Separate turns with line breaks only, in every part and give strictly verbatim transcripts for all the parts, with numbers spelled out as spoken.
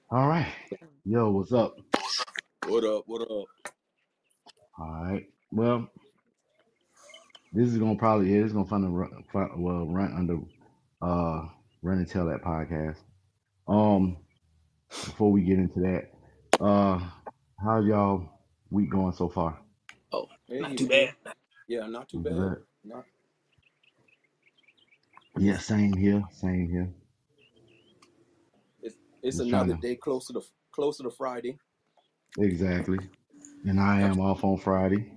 All right. Yo, what's up?
What up? What up?
All right. Well, this is gonna probably yeah, this is gonna find a run, fi- well run under uh run and tell that podcast. Um, before we get into that, uh, how's y'all week going so far?
Oh,
Hey,
not
it's
too
good.
bad.
Yeah, not too
Is
bad.
that-
Not.
Yeah, same here, same here.
It's it's
Just trying
another
to
day closer to closer to Friday.
exactly. And I
Yep.
am off on Friday,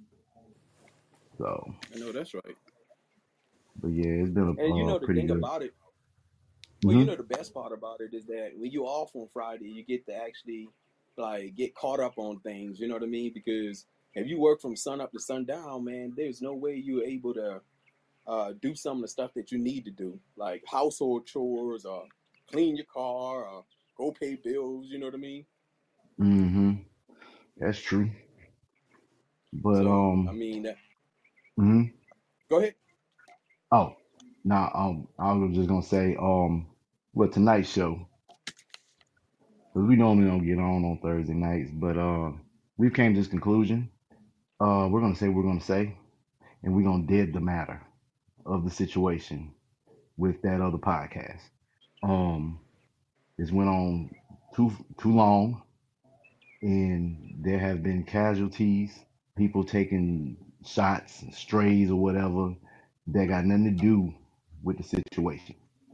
so
I know that's right.
but yeah, it's been a
And you
uh,
know the
pretty
thing
good.
about it. Well, you
Mm-hmm.
know the best part about it is that when you off on Friday, you get to actually like get caught up on things. You know what I mean? Because if you work from sun up to sundown, man, there's no way you're able to uh, do some of the stuff that you need to do, like household chores or clean your car or go pay bills. You know what I mean?
Mm-hmm. That's true. But
So I
um,
mean, that,
mhm.
go ahead.
Oh, now um, I was just gonna say um, well tonight's show because we normally don't get on on Thursday nights, but uh, we came to this conclusion. Uh, we're gonna say what we're gonna say, and we're gonna dead the matter of the situation with that other podcast. Um, this went on too too long, and there have been casualties, people taking shots, strays, or whatever that got nothing to do with the situation.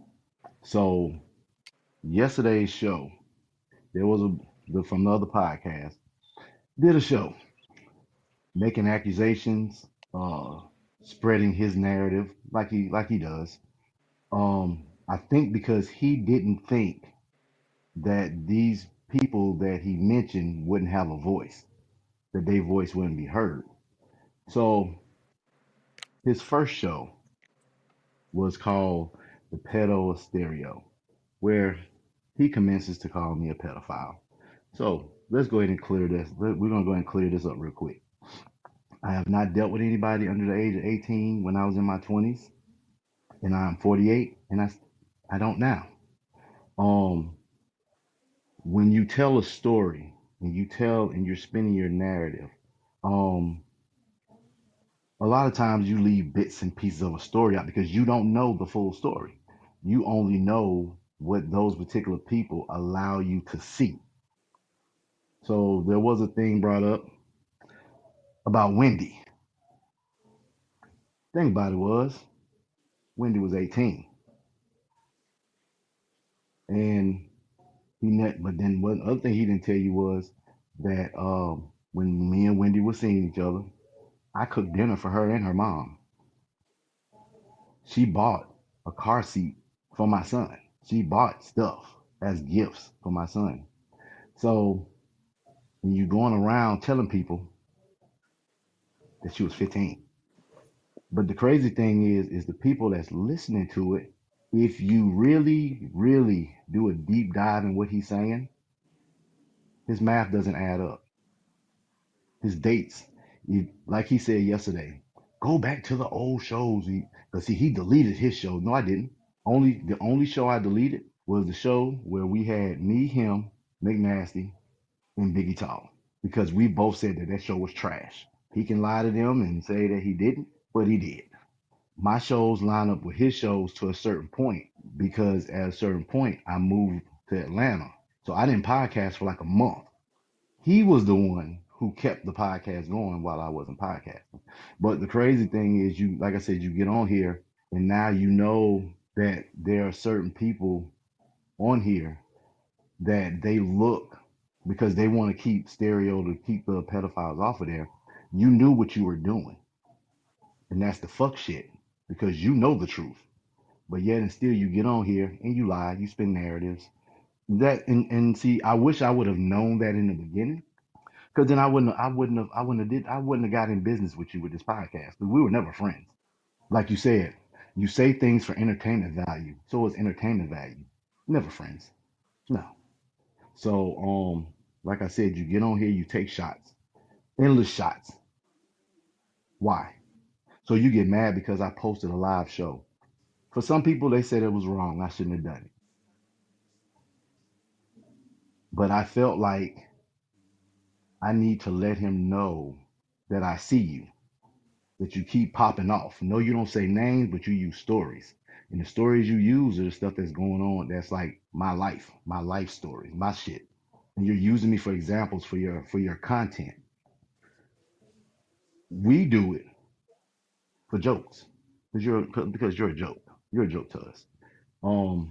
So yesterday's show, there was a the from the other podcast did a show making accusations, uh, spreading his narrative like he like he does. Um, I think because he didn't think that these people that he mentioned wouldn't have a voice, that their voice wouldn't be heard. So his first show was called the Pedo Stereo, where he commences to call me a pedophile. So let's go ahead and clear this. We're going to go ahead and clear this up real quick. I have not dealt with anybody under the age of eighteen when I was in my twenties, and I'm forty-eight, and I, I don't now. Um, when you tell a story and you tell and you're spinning your narrative, um, a lot of times you leave bits and pieces of a story out because you don't know the full story. You only know what those particular people allow you to see. So there was a thing brought up about Wendy. Thing about it was Wendy was eighteen, and he net. But then one other thing he didn't tell you was that um, when me and Wendy were seeing each other, I cooked dinner for her and her mom. She bought a car seat for my son. She bought stuff as gifts for my son. So when you're going around telling people that she was fifteen, but the crazy thing is, is the people that's listening to it. If you really, really do a deep dive in what he's saying, his math doesn't add up. His dates, you, like he said yesterday, go back to the old shows. Because see, he deleted his show. No, I didn't. Only the only show I deleted was the show where we had me, him, McNasty, and Biggie Tall. Because we both said that that show was trash. He can lie to them and say that he didn't, but he did. My shows line up with his shows to a certain point because at a certain point I moved to Atlanta. So I didn't podcast for like a month. He was the one who kept the podcast going while I wasn't podcasting. But the crazy thing is, you, like I said, you get on here and now you know that there are certain people on here that they look because they want to keep stereo to keep the pedophiles off of there. You knew what you were doing, and that's the fuck shit because you know the truth. But yet and still, you get on here and you lie, you spin narratives. That and, and see, I wish I would have known that in the beginning. Because then I wouldn't, I wouldn't have, I wouldn't have did, I wouldn't have got in business with you with this podcast. Because we were never friends. Like you said, you say things for entertainment value. So it's entertainment value. Never friends. No. So, um, like I said, you get on here, you take shots, endless shots. Why? So you get mad because I posted a live show. For some people, they said it was wrong. I shouldn't have done it. But I felt like I need to let him know that I see you, that you keep popping off. No, you don't say names, but you use stories. And the stories you use are the stuff that's going on that's like my life, my life stories, my shit. And you're using me for examples for your for your content. We do it for jokes. Because you're because you're a joke. You're a joke to us. Um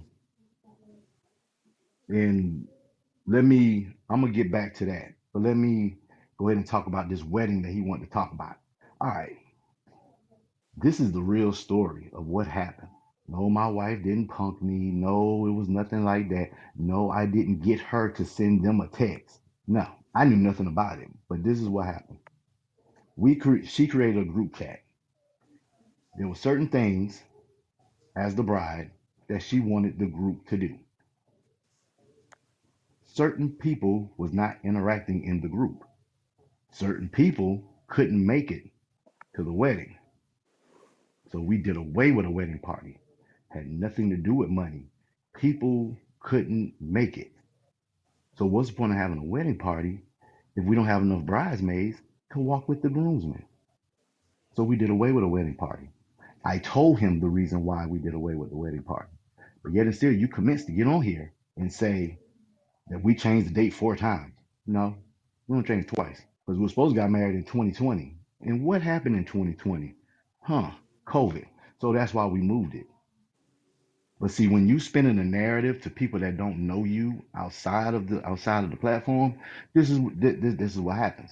and let me I'm gonna get back to that. But let me go ahead and talk about this wedding that he wanted to talk about. All right. This is the real story of what happened. No, my wife didn't punk me. No, it was nothing like that. No, I didn't get her to send them a text. No, I knew nothing about it. But this is what happened. We cre- she created a group chat. There were certain things as the bride that she wanted the group to do. Certain people was not interacting in the group. Certain people couldn't make it to the wedding. So we did away with a wedding party. Had nothing to do with money. People couldn't make it. So what's the point of having a wedding party if we don't have enough bridesmaids to walk with the groomsmen? So we did away with a wedding party. I told him the reason why we did away with the wedding party. But yet and still you commence to get on here and say that we changed the date four times. No, we don't change twice. Because we were supposed to get married in twenty twenty. And what happened in twenty twenty? Huh, COVID. So that's why we moved it. But see, when you spinning a narrative to people that don't know you outside of the outside of the platform, this is this, this is what happens.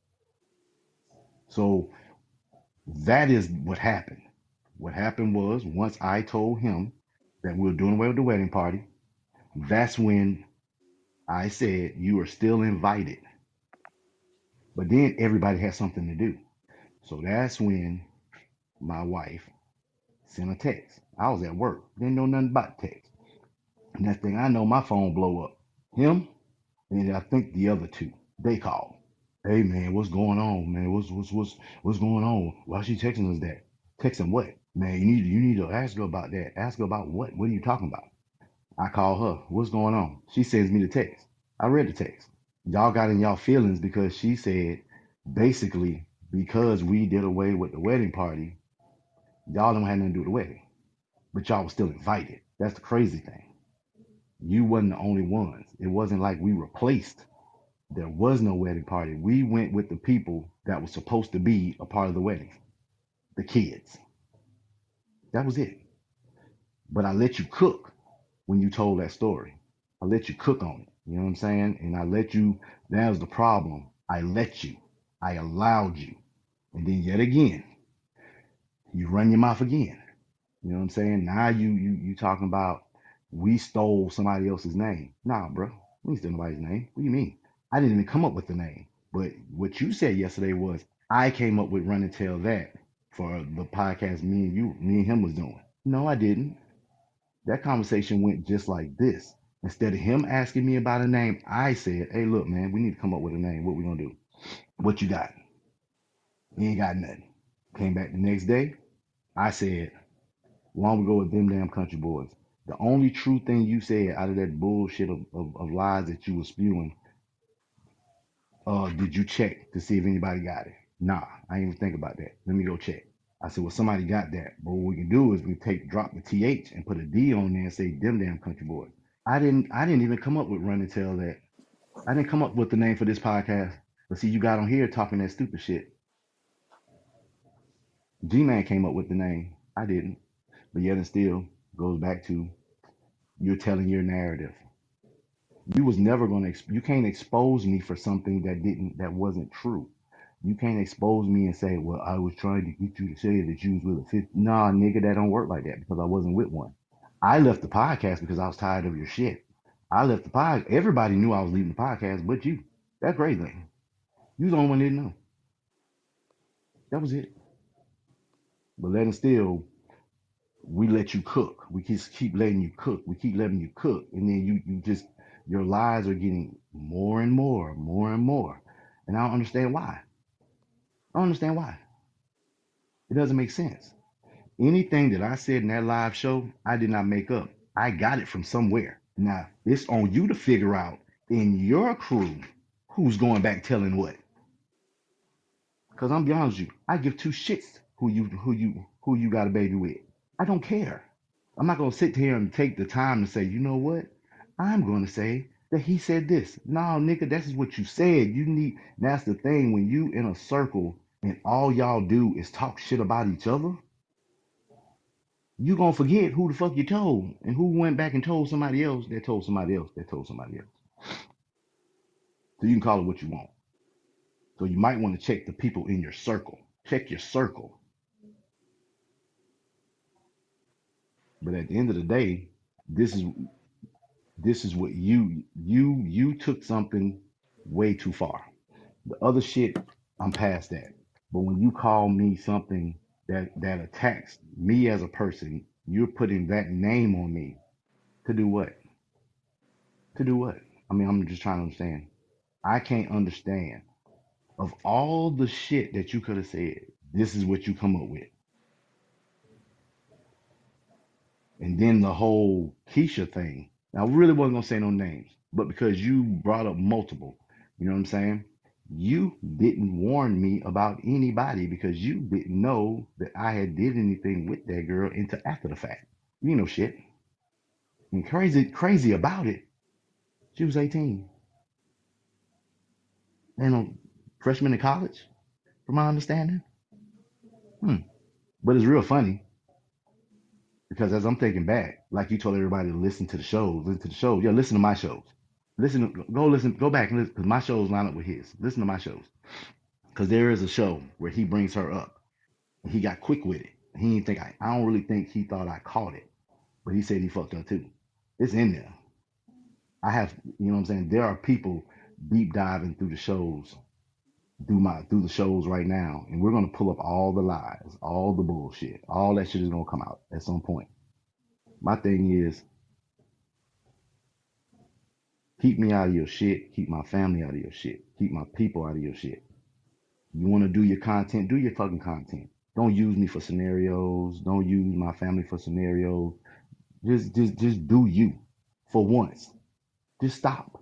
So that is what happened. What happened was once I told him that we were doing away with the wedding party, that's when I said you are still invited. But then everybody has something to do. So that's when my wife sent a text. I was at work, didn't know nothing about text. Next thing I know, my phone blow up. Him and I think the other two, they called. Hey man, what's going on, man? What's what's what's what's going on? Why she texting us that? Texting what? Man, you need you need to ask her about that. Ask her about what? What are you talking about? I call her. What's going on? She sends me the text. I read the text. Y'all got in y'all feelings because she said basically because we did away with the wedding party, y'all don't have nothing to do with the wedding. But y'all was still invited. That's the crazy thing. You wasn't the only ones. It wasn't like we replaced. There was no wedding party. We went with the people that were supposed to be a part of the wedding, the kids. That was it. But I let you cook when you told that story. I let you cook on it. You know what I'm saying? And I let you, that was the problem. I let you. I allowed you. And then yet again, you run your mouth again. You know what I'm saying? Now you you you talking about we stole somebody else's name. Nah, bro. We didn't steal nobody's name. What do you mean? I didn't even come up with the name. But what you said yesterday was I came up with Run and Tell That for the podcast me and you, me and him was doing. No, I didn't. That conversation went just like this. Instead of him asking me about a name, I said, hey, look, man, we need to come up with a name. What we gonna do? What you got? He ain't got nothing. Came back the next day. I said, why don't we go with them damn country boys? The only true thing you said out of that bullshit of, of, of lies that you were spewing, uh, did you check to see if anybody got it? Nah, I didn't even think about that. Let me go check. I said, well, somebody got that. But what we can do is we take drop the T H and put a D on there and say them damn country boys. I didn't I didn't even come up with Run and Tell That. I didn't come up with the name for this podcast. But see, you got on here talking that stupid shit. G Man came up with the name. I didn't. But yet and still goes back to you're telling your narrative. You was never gonna. You can't expose me for something that didn't. That wasn't true. You can't expose me and say, "Well, I was trying to get you to say that you was with a fifty." Nah, nigga, that don't work like that because I wasn't with one. I left the podcast because I was tired of your shit. I left the podcast. Everybody knew I was leaving the podcast, but you. That's crazy. You was the only one that didn't know. That was it. But letting still, we let you cook. We just keep letting you cook. We keep letting you cook, and then you you just your lies are getting more and more, more and more, and I don't understand why. I don't understand why. It doesn't make sense. Anything that I said in that live show, I did not make up. I got it from somewhere. Now it's on you to figure out. in your crew who's going back telling what? Because I'm be honest with you, I give two shits who you who you who you got a baby with. I don't care. I'm not gonna sit here and take the time to say, you know what? I'm gonna say that he said this. No, nigga, that's what you said. You need. That's the thing. When you in a circle and all y'all do is talk shit about each other, you gonna forget who the fuck you told and who went back and told somebody else that told somebody else that told somebody else. So you can call it what you want. So you might want to check the people in your circle. Check your circle. But at the end of the day, this is this is what you you you took something way too far. The other shit, I'm past that. But when you call me something that that attacks me as a person, you're putting that name on me to do what? To do what? I mean, I'm just trying to understand. I can't understand. Of all the shit that you could have said, this is what you come up with. And then the whole Keisha thing. Now, I really wasn't gonna say no names, but because you brought up multiple, you know what I'm saying? You didn't warn me about anybody because you didn't know that I had did anything with that girl until after the fact. You know shit. And crazy, crazy about it, she was eighteen and a freshman in college, from my understanding. Hmm. But it's real funny because as I'm thinking back, like you told everybody to listen to the shows, listen to the shows. Yeah, listen to my shows. Listen, go listen, go back and listen because my shows line up with his. Listen to my shows because there is a show where he brings her up and he got quick with it. He didn't think I. I don't really think he thought I caught it, but he said he fucked up too. It's in there. I have, you know what I'm saying. There are people deep diving through the shows, through my through the shows right now, and we're gonna pull up all the lies, all the bullshit, all that shit is gonna come out at some point. My thing is, keep me out of your shit. Keep my family out of your shit. Keep my people out of your shit. You want to do your content, do your fucking content. Don't use me for scenarios. Don't use my family for scenarios. Just, just, just do you for once. Just stop.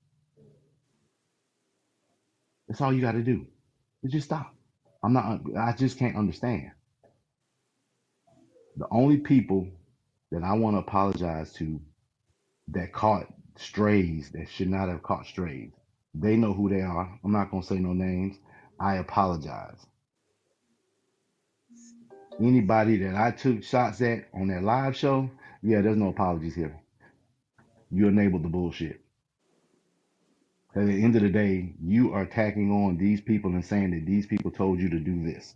That's all you got to do. Just stop. I'm not. I just can't understand. The only people that I want to apologize to that caught strays that should not have caught strays. They know who they are. I'm not gonna say no names. I apologize. Anybody that I took shots at on that live show, yeah, there's no apologies here. You enabled the bullshit. At the end of the day, you are tacking on these people and saying that these people told you to do this.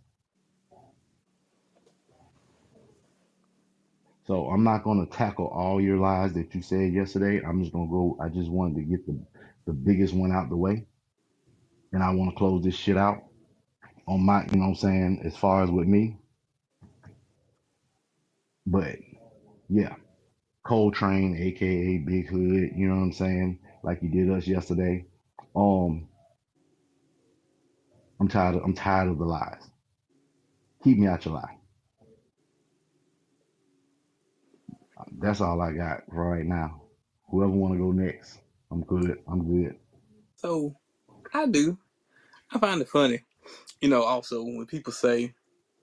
So I'm not going to tackle all your lies that you said yesterday. I'm just going to go. I just wanted to get the, the biggest one out the way. And I want to close this shit out on my, you know what I'm saying, as far as with me. But yeah, Coltrane, aka Big Hood, you know what I'm saying, like you did us yesterday. Um, I'm tired. Of, I'm tired of the lies. Keep me out your lie. That's all I got for right now. Whoever want to go next, I'm good. I'm good.
So I do. I find it funny, you know. Also, when people say,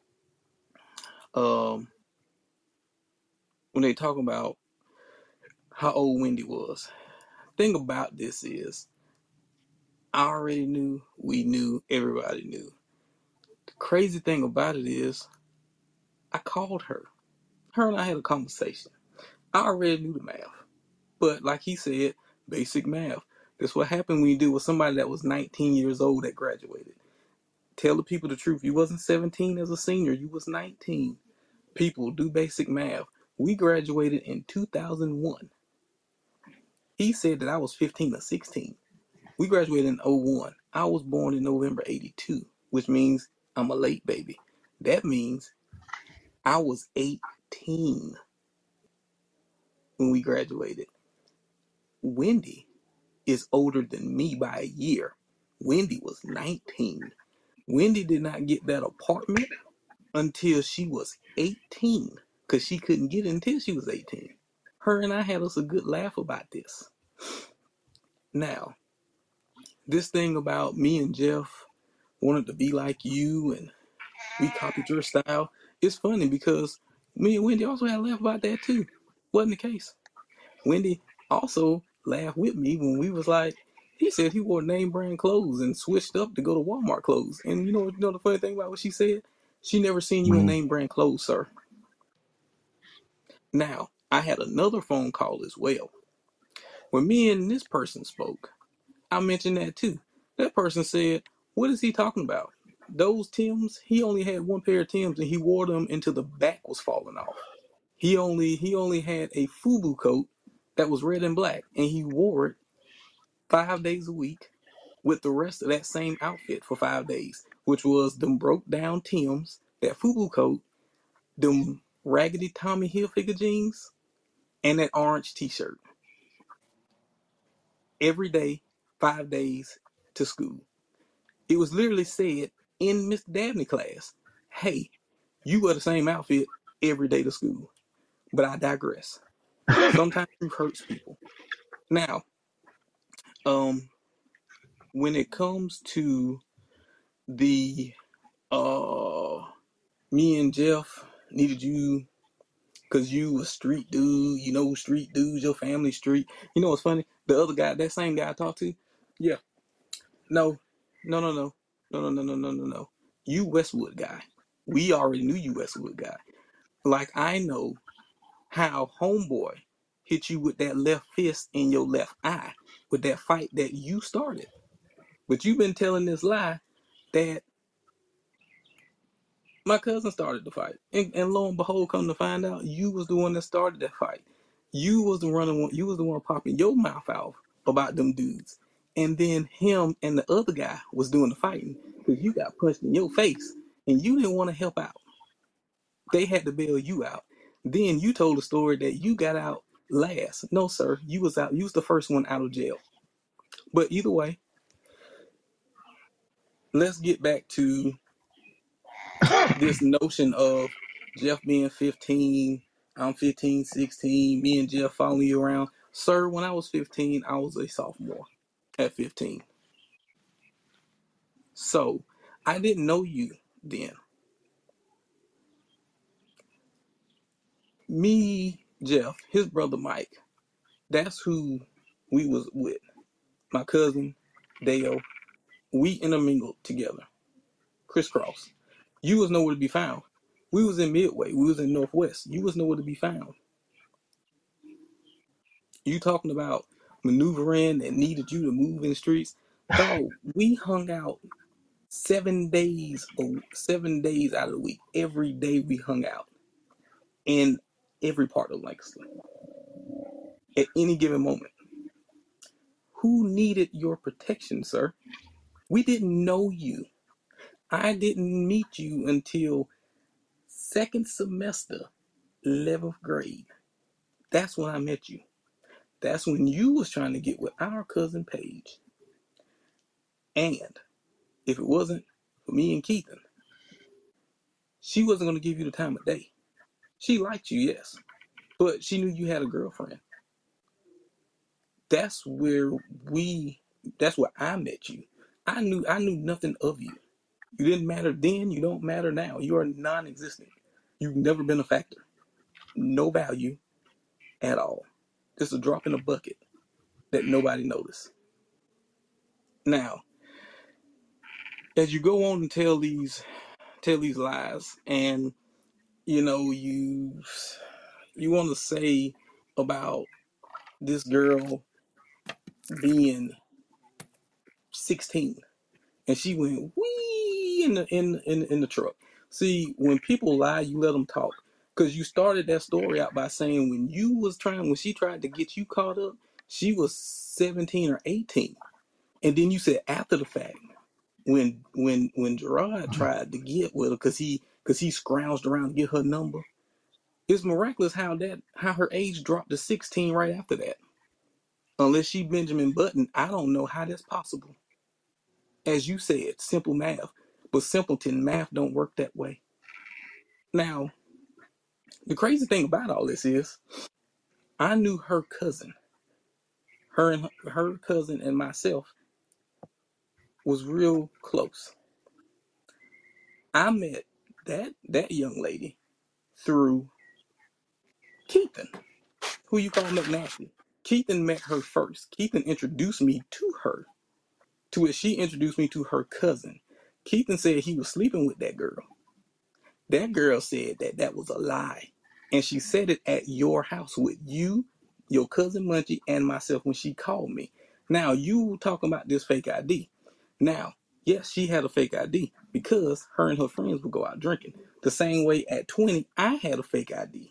um, when they talk about how old Wendy was, thing about this is, I already knew. We knew. Everybody knew. The crazy thing about it is, I called her. Her and I had a conversation. I already knew the math, but like he said, basic math. That's what happened when you deal with somebody that was nineteen years old that graduated. Tell the people the truth. You wasn't seventeen as a senior. You was nineteen. People, do basic math. We graduated in two thousand one. He said that I was fifteen or sixteen. We graduated in oh one. I was born in November eighty-two, which means I'm a late baby. That means I was eighteen when we graduated. Wendy is older than me by a year. Wendy was nineteen. Wendy did not get that apartment until she was eighteen, because she couldn't get it until she was eighteen. Her and I had us a good laugh about this. Now, this thing about me and Jeff wanted to be like you and we copied your style, it's funny because me and Wendy also had a laugh about that too. Wasn't the case. Wendy also laughed with me when we was like, he said he wore name brand clothes and switched up to go to Walmart clothes. And you know, you know the funny thing about what she said? She never seen you in
Mhm.
name brand clothes, sir. Now, I had another phone call as well. When me and this person spoke, I mentioned that too. That person said, what is he talking about? Those Tims, he only had one pair of Tims and he wore them until the back was falling off. He only he only had a FUBU coat that was red and black, and he wore it five days a week with the rest of that same outfit for five days, which was them broke down Tims, that FUBU coat, them raggedy Tommy Hilfiger jeans, and that orange T-shirt. Every day, five days to school. It was literally said in Miss Dabney class, hey, you wear the same outfit every day to school. But I digress. Sometimes truth hurts people. Now, um, when it comes to the uh me and Jeff needed you because you a street dude, you know street dudes, your family street. You know what's funny? The other guy, that same guy I talked to, yeah, no, no, no, no, no, no, no, no, no, no, no. You Westwood guy. We already knew you Westwood guy. Like I know how homeboy hit you with that left fist in your left eye with that fight that you started. But you've been telling this lie that my cousin started the fight. And, and lo and behold, come to find out, you was the one that started that fight. You was the running one, you was the one popping your mouth out about them dudes. And then him and the other guy was doing the fighting because you got punched in your face and you didn't want to help out. They had to bail you out. Then you told a story that you got out last. No, sir, you was out. You was the first one out of jail. But either way, let's get back to this notion of Jeff being fifteen, I'm fifteen, sixteen, me and Jeff following you around. Sir, when I was fifteen, I was a sophomore at fifteen. So I didn't know you then. Me, Jeff, his brother Mike, that's who we was with. My cousin, Dale, we intermingled together. Crisscross. You was nowhere to be found. We was in Midway. We was in Northwest. You was nowhere to be found. You talking about maneuvering and needed you to move in the streets. Dog, we hung out seven days, seven days out of the week. Every day we hung out in every part of Lancaster at any given moment. Who needed your protection, sir? We didn't know you. I didn't meet you until second semester, eleventh grade. That's when I met you. That's when you was trying to get with our cousin Paige. And if it wasn't for me and Keithan, she wasn't going to give you the time of day. She liked you, yes, but she knew you had a girlfriend. That's where we, that's where I met you. I knew, I knew nothing of you. You didn't matter then, you don't matter now. You are non-existent. You've never been a factor. No value at all. Just a drop in a bucket that nobody noticed. Now, as you go on and tell these tell these lies, and you know you you want to say about this girl being sixteen and she went wee in the in in in the truck. See, when people lie, you let them talk. Cause you started that story out by saying when you was trying, when she tried to get you caught up, she was seventeen or eighteen, and then you said after the fact, when when when Gerard tried to get with her, cause he cause he scrounged around to get her number. It's miraculous how that how her age dropped to sixteen right after that. Unless she Benjamin Button, I don't know how that's possible. As you said, simple math. But simpleton math don't work that way. Now, the crazy thing about all this is I knew her cousin Her and her, her cousin and myself was real close. I met that that young lady through Keithan, who you call McNasty. Keithan met her first. Keithan introduced me to her. To it, she introduced me to her cousin. Keithan said he was sleeping with that girl. That girl said that that was a lie. And she said it at your house with you, your cousin Munchie, and myself when she called me. Now, you talking about this fake I D. Now, yes, she had a fake I D because her and her friends would go out drinking. The same way at twenty, I had a fake I D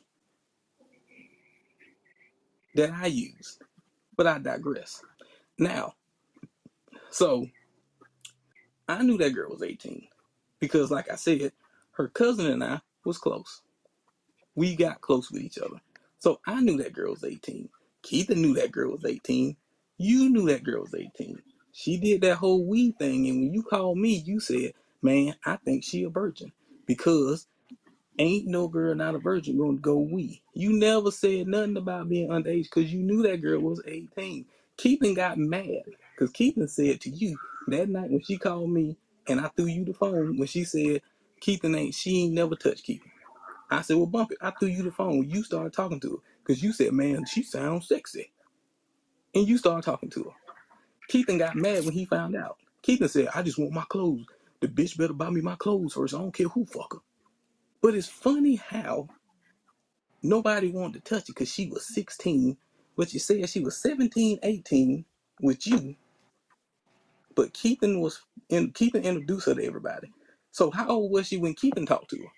that I used. But I digress. Now, so I knew that girl was eighteen because, like I said, her cousin and I was close. We got close with each other. So I knew that girl was eighteen. Keitha knew that girl was eighteen. You knew that girl was eighteen. She did that whole weed thing, and when you called me, you said, man, I think she a virgin because ain't no girl not a virgin gonna go weed. You never said nothing about being underage because you knew that girl was eighteen. Keithan got mad because Keithan said to you that night when she called me and I threw you the phone when she said Keithan ain't, she ain't never touched Keithan. I said, well, bump it. I threw you the phone. You started talking to her because you said, man, she sounds sexy. And you started talking to her. Keithan got mad when he found out. Keithan said, I just want my clothes. The bitch better buy me my clothes first. I don't care who fuck her. But it's funny how nobody wanted to touch it because she was sixteen. But you said she was seventeen, eighteen with you. But Keithan was in, Keithan introduced her to everybody. So how old was she when Keithan talked to her?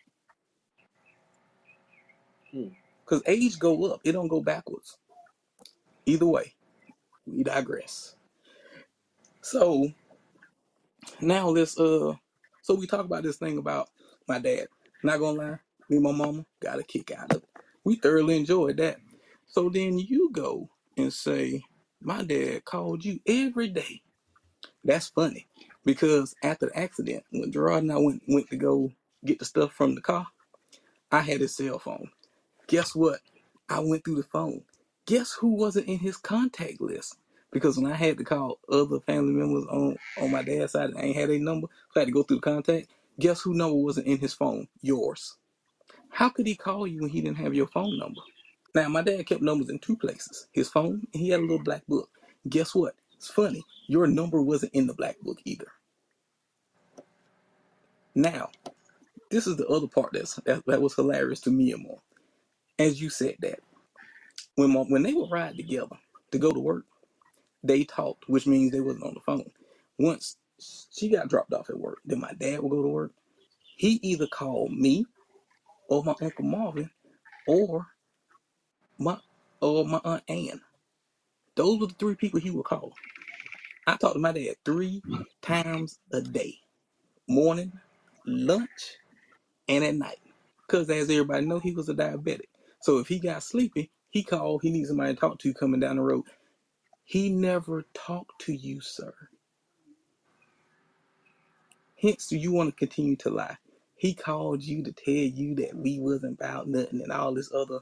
Because hmm. age go up. It don't go backwards. Either way, we digress. So now let's uh so we talk about this thing about my dad. Not gonna lie, me and my mama got a kick out of it. We thoroughly enjoyed that. So then you go and say, my dad called you every day. That's funny. Because after the accident, when Gerard and I went went to go get the stuff from the car, I had his cell phone. Guess what? I went through the phone. Guess who wasn't in his contact list? Because when I had to call other family members on, on my dad's side, I ain't had a number, so I had to go through the contact. Guess who number wasn't in his phone? Yours. How could he call you when he didn't have your phone number? Now, my dad kept numbers in two places. His phone, and he had a little black book. Guess what? It's funny. Your number wasn't in the black book either. Now, this is the other part that's, that, that was hilarious to me and more. As you said that, when my, when they would ride together to go to work, they talked, which means they wasn't on the phone. Once she got dropped off at work, then my dad would go to work. He either called me or my Uncle Marvin or my or my Aunt Ann. Those were the three people he would call. I talked to my dad three times a day. Morning, lunch, and at night. Because as everybody know, he was a diabetic. So if he got sleepy, he called, he needed somebody to talk to coming down the road. He never talked to you, sir. Hence, do you want to continue to lie? He called you to tell you that we wasn't about nothing and all this other.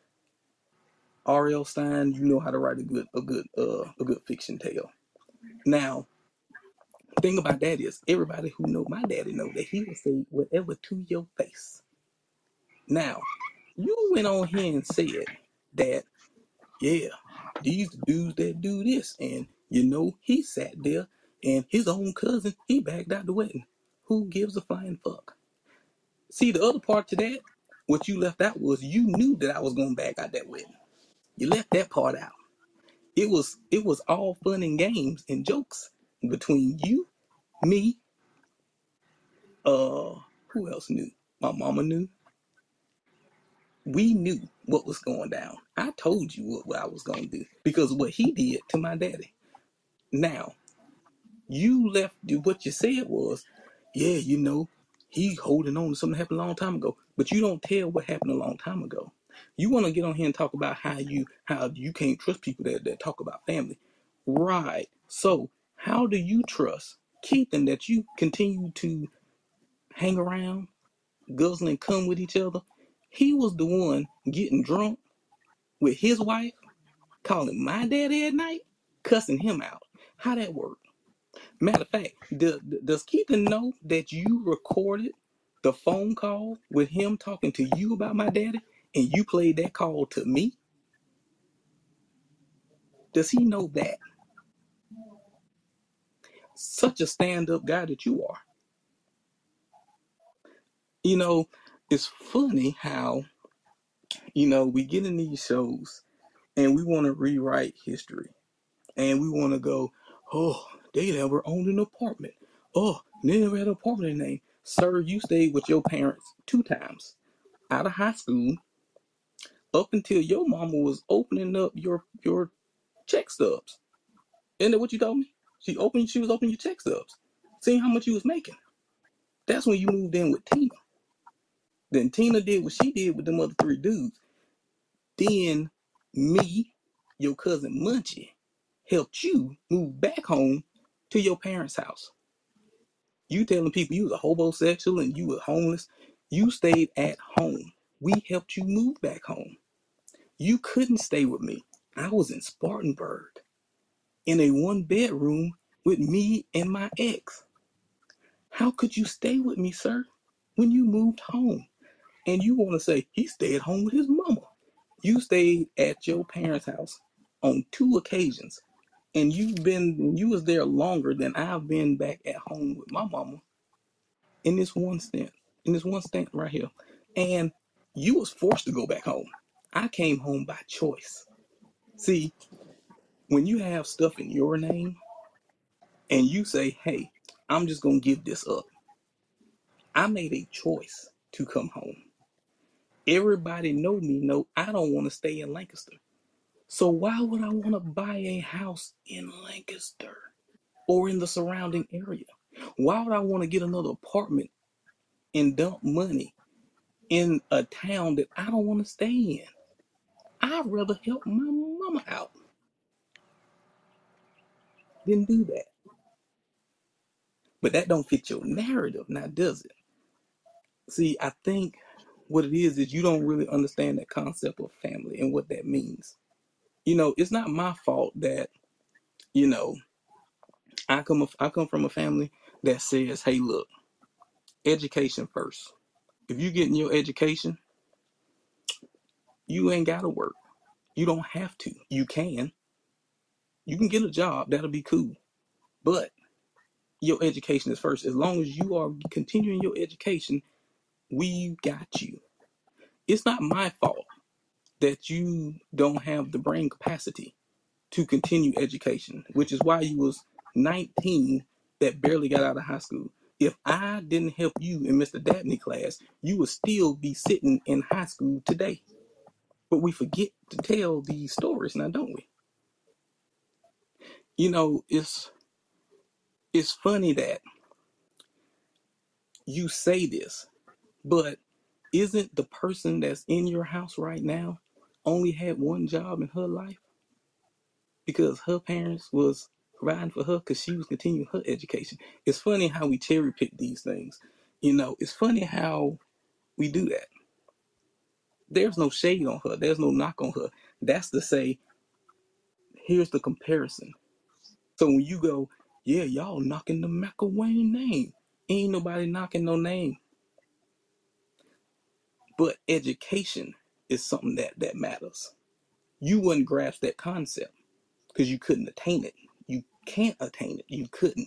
R L. Stine, you know how to write a good, a good, uh, a good fiction tale. Now, the thing about that is, everybody who know my daddy know that he will say whatever to your face. Now, you went on here and said that, yeah, these dudes that do this, and you know he sat there and his own cousin he backed out the wedding. Who gives a flying fuck? See, the other part to that, what you left out was you knew that I was gonna back out that wedding. You left that part out. It was it was all fun and games and jokes between you, me, uh, who else knew? My mama knew. We knew what was going down. I told you what, what I was gonna do because of what he did to my daddy. Now, you left what you said was, yeah, you know, he holding on to something that happened a long time ago. But you don't tell what happened a long time ago. You want to get on here and talk about how you how you can't trust people that, that talk about family. Right. So how do you trust Keithan that you continue to hang around, guzzle and come with each other? He was the one getting drunk with his wife, calling my daddy at night. cussing him out. How that work? Matter of fact, do, does Keaton know that you recorded the phone call with him talking to you about my daddy, and you played that call to me? Does he know that? Such a stand-up guy that you are. You know, it's funny how, you know, we get in these shows and we want to rewrite history. And we want to go, oh, they never owned an apartment. Oh, they never had an apartment name. Sir, you stayed with your parents two times out of high school up until your mama was opening up your your check stubs. Isn't that what you told me? She opened, she was opening your check stubs, seeing how much you was making. That's when you moved in with Tina. Then Tina did what she did with them other three dudes. Then me, your cousin Munchie, helped you move back home to your parents' house. You telling people you was a homosexual and you were homeless. You stayed at home. We helped you move back home. You couldn't stay with me. I was in Spartanburg in a one bedroom with me and my ex. How could you stay with me, sir, when you moved home? And you want to say he stayed home with his mama. You stayed at your parents' house on two occasions, and you've been you was there longer than I've been back at home with my mama in this one stint, in this one stint right here. And you was forced to go back home. I came home by choice. See, when you have stuff in your name and you say, hey, I'm just gonna give this up. I made a choice to come home. Everybody know me, know I don't want to stay in Lancaster. So why would I want to buy a house in Lancaster or in the surrounding area? Why would I want to get another apartment and dump money in a town that I don't want to stay in? I'd rather help my mama out than do that. But that don't fit your narrative, now does it? See, I think what it is is you don't really understand that concept of family and what that means. You know, it's not my fault that, you know, I come I come from a family that says, hey, look, education first. If you get in your education, you ain't got to work. You don't have to. You can. You can get a job. That'll be cool. But your education is first. As long as you are continuing your education, we got you. It's not my fault that you don't have the brain capacity to continue education, which is why you was nineteen that barely got out of high school. If I didn't help you in Mister Dabney class, you would still be sitting in high school today. But we forget to tell these stories now, don't we? You know, it's it's funny that you say this, but isn't the person that's in your house right now only had one job in her life? Because her parents was providing for her because she was continuing her education. It's funny how we cherry pick these things. You know, it's funny how we do that. There's no shade on her. There's no knock on her. That's to say, here's the comparison. So when you go, yeah, y'all knocking the McElwain name. Ain't nobody knocking no name. But education is something that, that matters. You wouldn't grasp that concept because you couldn't attain it. You can't attain it. You couldn't.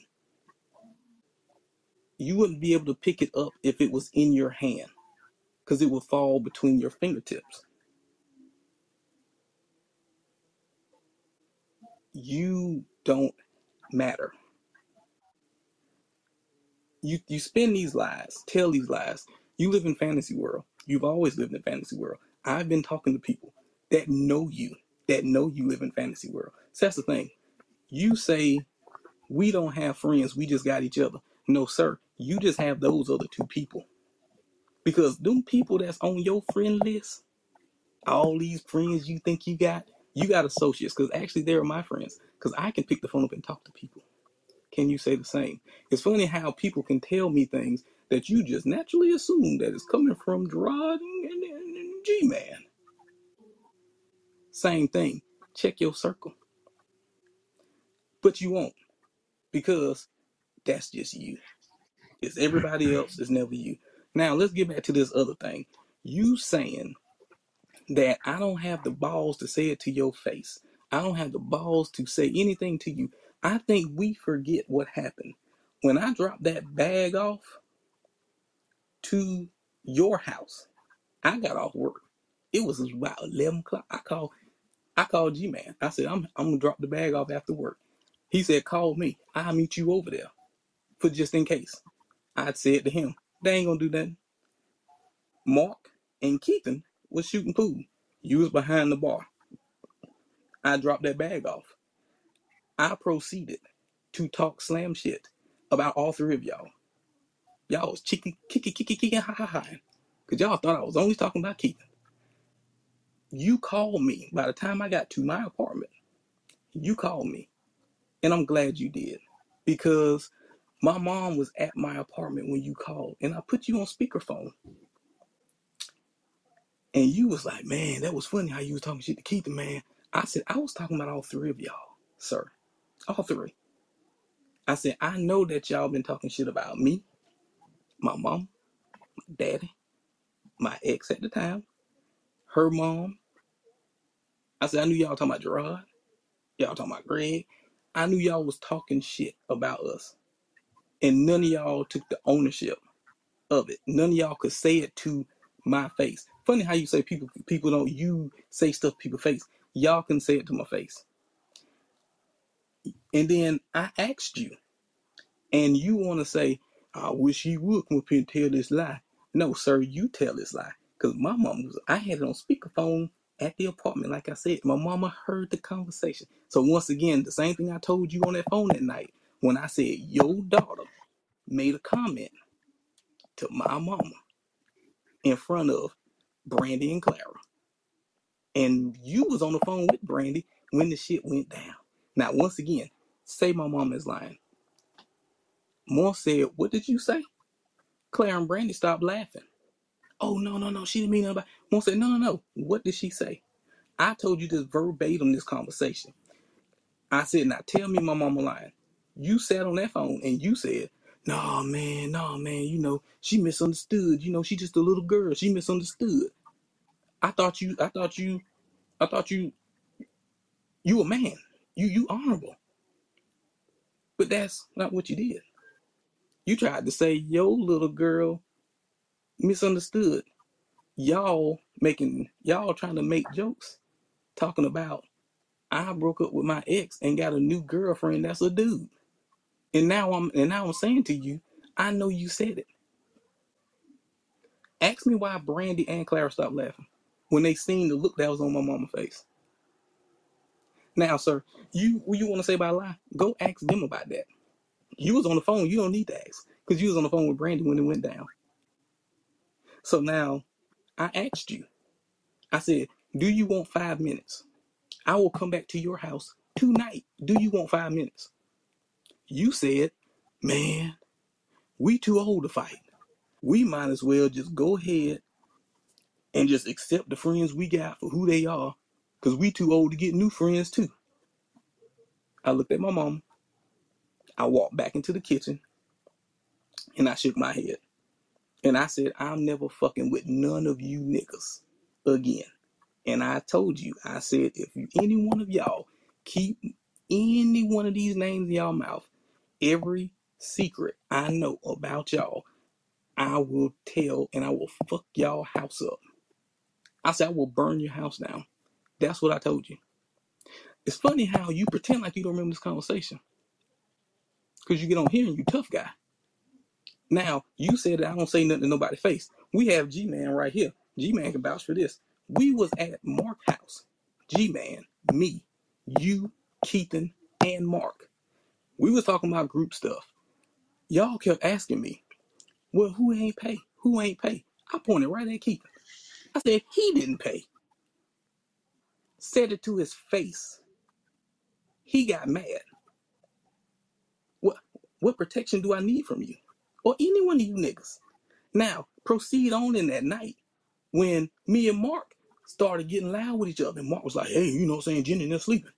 You wouldn't be able to pick it up if it was in your hand because it would fall between your fingertips. You don't matter. You you spin these lies, tell these lies. You live in fantasy world. You've always lived in fantasy world. I've been talking to people that know you, that know you live in fantasy world. So that's the thing. You say we don't have friends, we just got each other. No, sir. You just have those other two people. Because them people that's on your friend list, all these friends you think you got, you got associates. Because actually, they're my friends. Because I can pick the phone up and talk to people. Can you say the same? It's funny how people can tell me things that you just naturally assume that it's coming from Gerard and, and, and G-Man. Same thing. Check your circle. But you won't, because that's just you. It's everybody else, it's never you. Now, let's get back to this other thing. You saying that I don't have the balls to say it to your face. I don't have the balls to say anything to you. I think we forget what happened. When I dropped that bag off to your house, I got off work. It was about eleven o'clock. I called I called G-Man. I said, I'm, I'm going to drop the bag off after work. He said, call me. I'll meet you over there for just in case. I said to him, they ain't going to do nothing. Mark and Keithan was shooting pool. You was behind the bar. I dropped that bag off. I proceeded to talk slam shit about all three of y'all. Y'all was chicky, kicky, kicky, kicky, ha, ha, ha. Because y'all thought I was only talking about Keithan. You called me. By the time I got to my apartment, you called me. And I'm glad you did. Because my mom was at my apartment when you called. And I put you on speakerphone. And you was like, man, that was funny how you was talking shit to Keithan, man. I said, I was talking about all three of y'all, sir. All three. I said, I know that y'all been talking shit about me, my mom, my daddy, my ex at the time, her mom. I said, I knew y'all talking about Gerard. Y'all talking about Greg. I knew y'all was talking shit about us. And none of y'all took the ownership of it. None of y'all could say it to my face. Funny how you say people people don't, you say stuff to people's face. Y'all can say it to my face. And then I asked you, and you want to say, I wish he would come up here and tell this lie. No, sir, you tell this lie. Because my mom was, I had it on speakerphone at the apartment. Like I said, my mama heard the conversation. So once again, the same thing I told you on that phone that night, when I said your daughter made a comment to my mama in front of Brandy and Clara. And you was on the phone with Brandy when the shit went down. Now, once again, say my mama is lying. Moore said, what did you say? Claire and Brandy stopped laughing. Oh, no, no, no, she didn't mean nothing about it. Moore said, no, no, no. What did she say? I told you this verbatim, this conversation. I said, now tell me my mama lying. You sat on that phone and you said, nah, man, nah, man, you know, she misunderstood. You know, she just a little girl. She misunderstood. I thought you, I thought you, I thought you, you a man. You, you honorable. But that's not what you did. You tried to say your little girl misunderstood. Y'all making, y'all trying to make jokes, talking about I broke up with my ex and got a new girlfriend that's a dude. And now I'm, and now I'm saying to you, I know you said it. Ask me why Brandy and Clara stopped laughing when they seen the look that was on my mama's face. Now, sir, you, what you want to say about a lie? Go ask them about that. You was on the phone. You don't need to ask because you was on the phone with Brandy when it went down. So now I asked you, I said, do you want five minutes? I will come back to your house tonight. Do you want five minutes? You said, man, we too old to fight. We might as well just go ahead and just accept the friends we got for who they are because we too old to get new friends too. I looked at my mom. I walked back into the kitchen and I shook my head. And I said, I'm never fucking with none of you niggas again. And I told you, I said, if you, any one of y'all keep any one of these names in y'all mouth, every secret I know about y'all, I will tell and I will fuck y'all house up. I said, I will burn your house down. That's what I told you. It's funny how you pretend like you don't remember this conversation. Because you get on here and you tough guy. Now, you said that I don't say nothing to nobody's face. We have G-Man right here. G-Man can vouch for this. We was at Mark's house. G-Man, me, you, Keithan, and Mark. We was talking about group stuff. Y'all kept asking me, well, who ain't pay? Who ain't pay? I pointed right at Keithan. I said, he didn't pay. Said it to his face. He got mad. What, what protection do I need from you? Or any one of you niggas? Now, proceed on in that night when me and Mark started getting loud with each other. And Mark was like, hey, you know what I'm saying, Jenny, they're sleeping.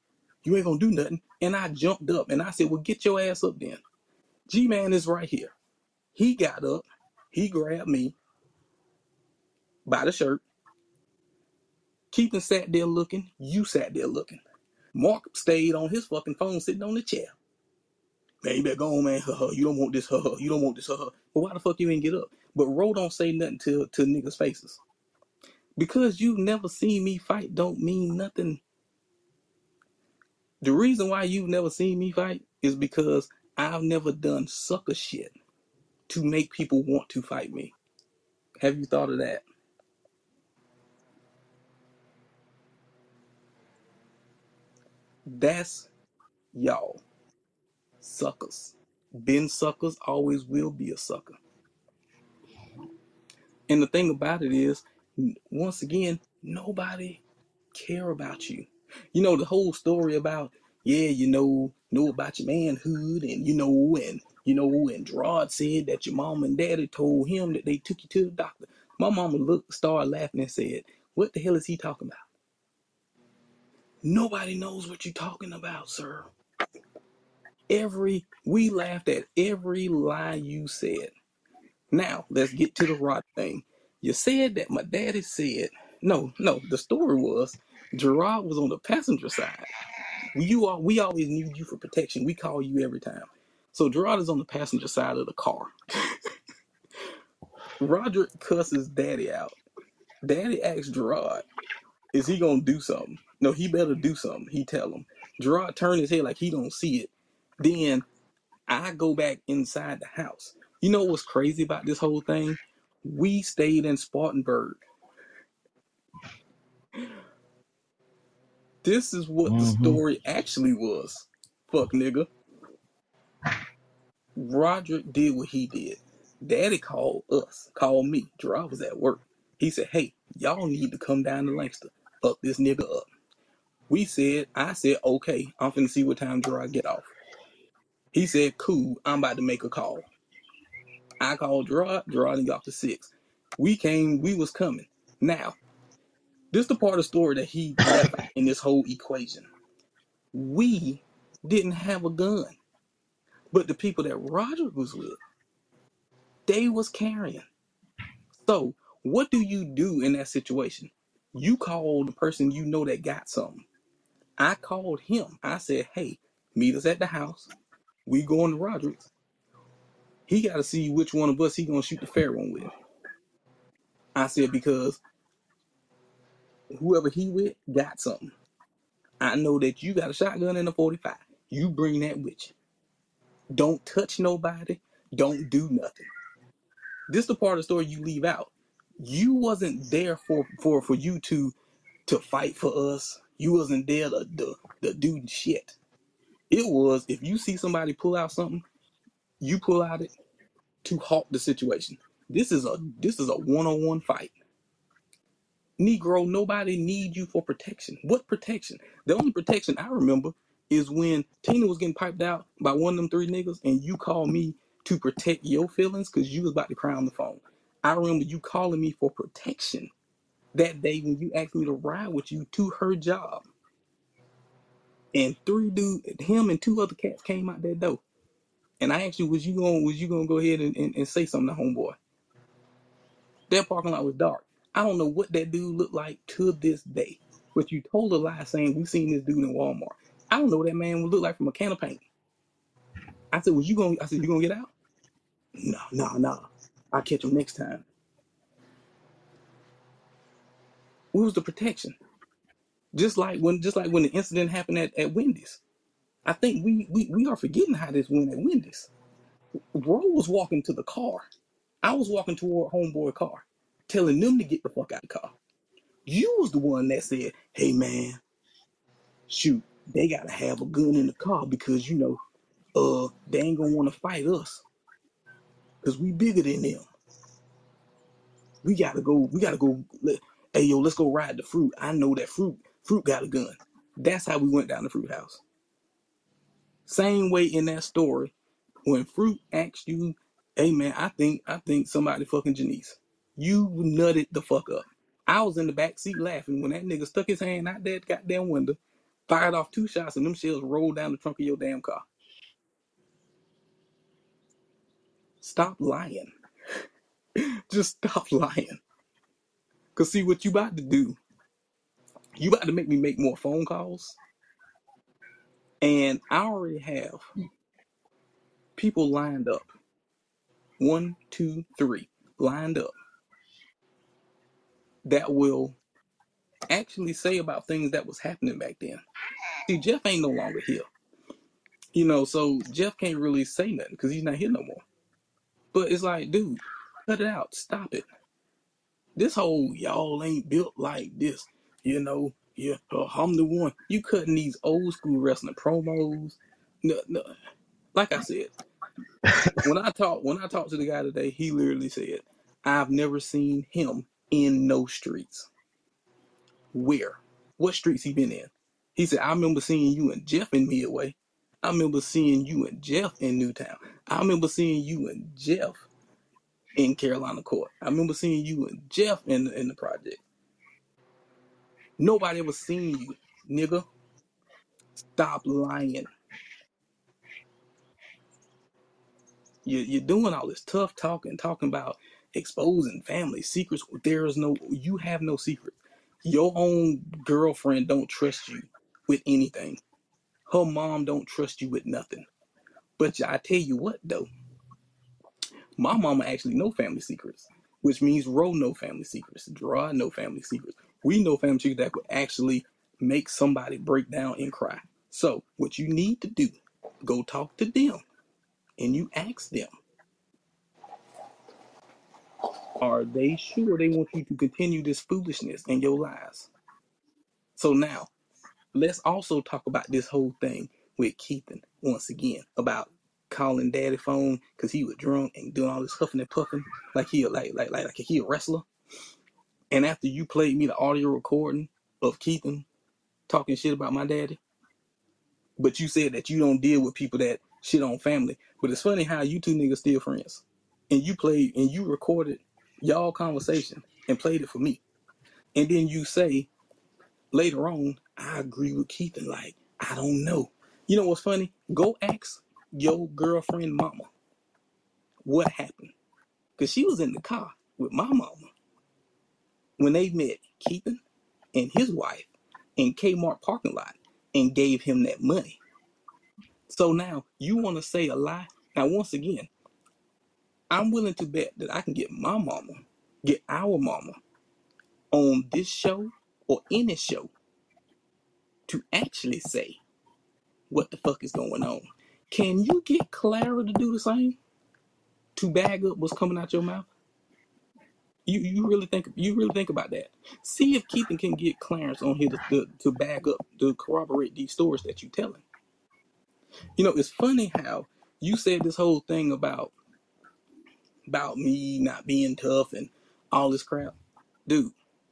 You ain't gonna do nothing. And I jumped up and I said, well, get your ass up then. G-Man is right here. He got up. He grabbed me by the shirt. Keaton sat there looking. You sat there looking. Mark stayed on his fucking phone sitting on the chair. Man, you better go on, man. You don't want this. You don't want this. But why the fuck you ain't get up? But Ro don't say nothing to, to niggas' faces. Because you've never seen me fight don't mean nothing. The reason why you've never seen me fight is because I've never done sucker shit to make people want to fight me. Have you thought of that? That's y'all. Suckers. Been suckers, always will be a sucker. And the thing about it is, once again, nobody care about you. You know, the whole story about, yeah, you know, know about your manhood and, you know, and, you know, and Gerard said that your mom and daddy told him that they took you to the doctor. My mama looked, started laughing and said, what the hell is he talking about? Nobody knows what you're talking about, sir. Every, we laughed at every lie you said. Now, let's get to the Rod thing. You said that my daddy said, no, no, the story was Gerard was on the passenger side. You are, we always need you for protection. We call you every time. So Gerard is on the passenger side of the car. Roderick cusses daddy out. Daddy asks Gerard, is he going to do something? No, he better do something. He tell him. Gerard turned his head like he don't see it. Then I go back inside the house. You know what's crazy about this whole thing? We stayed in Spartanburg. This is what the
Mm-hmm.
story actually was. Fuck nigga. Roderick did what he did. Daddy called us, called me. Gerard was at work. He said, hey, y'all need to come down to Lancaster. Fuck this nigga up. We said, I said, okay, I'm finna see what time Gerard get off. He said, cool, I'm about to make a call. I called Gerard, Gerard and got off to six. We came, we was coming. Now, this is the part of the story that he left out in this whole equation. We didn't have a gun. But the people that Roderick was with, they was carrying. So, what do you do in that situation? You call the person you know that got something. I called him. I said, hey, meet us at the house. We going to Roderick's. He got to see which one of us he going to shoot the fair one with. I said, because whoever he with got something. I know that you got a shotgun and a forty-five. You bring that with you. Don't touch nobody. Don't do nothing. This is the part of the story you leave out. You wasn't there for for, for you to to fight for us. You wasn't there to, to, to do shit. It was, if you see somebody pull out something, you pull out it to halt the situation. This is a this is a one-on-one fight. Negro, nobody need you for protection. What protection? The only protection I remember is when Tina was getting piped out by one of them three niggas and you called me to protect your feelings because you was about to cry on the phone. I remember you calling me for protection that day when you asked me to ride with you to her job. And three dudes, him and two other cats came out that door. And I asked you, was you going was you gonna go ahead and, and, and say something to homeboy? That parking lot was dark. I don't know what that dude looked like to this day. But you told a lie saying we seen this dude in Walmart. I don't know what that man would look like from a can of paint. I said, was you gonna I said, you gonna get out? No, no, no. I'll catch him next time. What was the protection? Just like when just like when the incident happened at, at Wendy's. I think we, we we are forgetting how this went at Wendy's. Ro was walking to the car. I was walking toward homeboy car, telling them to get the fuck out of the car. You was the one that said, hey man, shoot, they gotta have a gun in the car because, you know, uh, they ain't gonna wanna fight us. Cause we bigger than them. We gotta go, we gotta go, let, hey yo, let's go ride the Fruit. I know that Fruit, Fruit got a gun. That's how we went down the Fruit house. Same way in that story, when Fruit asked you, hey man, I think, I think somebody fucking Janice. You nutted the fuck up. I was in the back seat laughing when that nigga stuck his hand out that goddamn window, fired off two shots, and them shells rolled down the trunk of your damn car. Stop lying. Just stop lying. Cause see what you about to do. You about to make me make more phone calls, and I already have people lined up. One, two, three, lined up that will actually say about things that was happening back then. See, Jeff ain't no longer here. You know, so Jeff can't really say nothing because he's not here no more. But it's like, dude, cut it out. Stop it. This whole y'all ain't built like this. You know, yeah, uh, I'm the one. You cutting these old school wrestling promos. No, no. Like I said, when I talk when I talked to the guy today, he literally said, I've never seen him in no streets. Where? What streets he been in? He said, I remember seeing you and Jeff in Midway. I remember seeing you and Jeff in Newtown. I remember seeing you and Jeff in Carolina Court. I remember seeing you and Jeff in, in the project. Nobody ever seen you, nigga. Stop lying. You, you're doing all this tough talking, talking about exposing family secrets. There is no, you have no secret. Your own girlfriend don't trust you with anything. Her mom don't trust you with nothing. But I tell you what, though, my mama actually know family secrets, which means Ro know family secrets, Gerard know family secrets. We know family secrets that would actually make somebody break down and cry. So what you need to do, go talk to them, and you ask them, are they sure they want you to continue this foolishness in your lives? So now, let's also talk about this whole thing with Keithan once again about calling daddy phone because he was drunk and doing all this huffing and puffing like he like like like like he a wrestler. And after you played me the audio recording of Keithan talking shit about my daddy, but you said that you don't deal with people that shit on family. But it's funny how you two niggas still friends, and you played and you recorded y'all conversation and played it for me, and then you say later on, I agree with Keithan. Like, I don't know. You know what's funny? Go ask your girlfriend mama what happened. Because she was in the car with my mama when they met Keithan and his wife in Kmart parking lot and gave him that money. So now you want to say a lie? Now, once again, I'm willing to bet that I can get my mama, get our mama on this show or any show to actually say what the fuck is going on. Can you get Clara to do the same? To bag up what's coming out your mouth? You you really think you really think about that. See if Keithan can get Clarence on here to, to, to bag up, to corroborate these stories that you're telling. You know, it's funny how you said this whole thing about about me not being tough and all this crap. Dude,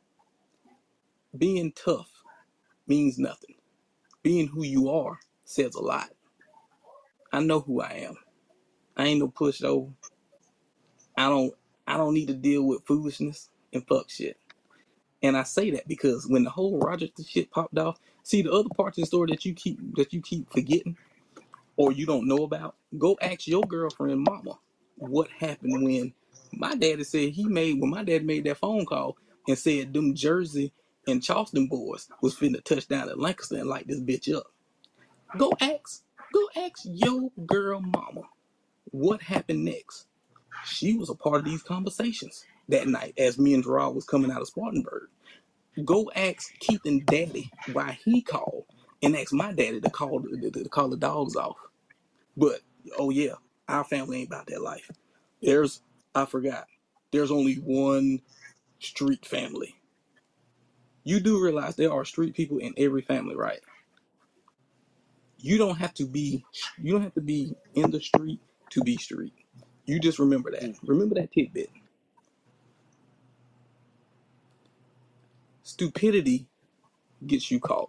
being tough means nothing. Being who you are says a lot. I know who I am. I ain't no pushover. I don't I don't need to deal with foolishness and fuck shit. And I say that because when the whole Roger shit popped off, see the other parts of the story that you keep that you keep forgetting or you don't know about, go ask your girlfriend mama what happened when my daddy said he made when my dad made that phone call and said them Jersey and Charleston boys was finna touch down at Lancaster and light this bitch up. Go ask, go ask your girl mama what happened next. She was a part of these conversations that night as me and Gerard was coming out of Spartanburg. Go ask Keithan daddy why he called and ask my daddy to call to, to call the dogs off. But oh yeah, our family ain't about that life. There's I forgot. There's only one street family. You do realize there are street people in every family, right? You don't have to be you don't have to be in the street to be street. You just remember that.
Mm.
Remember that tidbit. Stupidity gets you caught.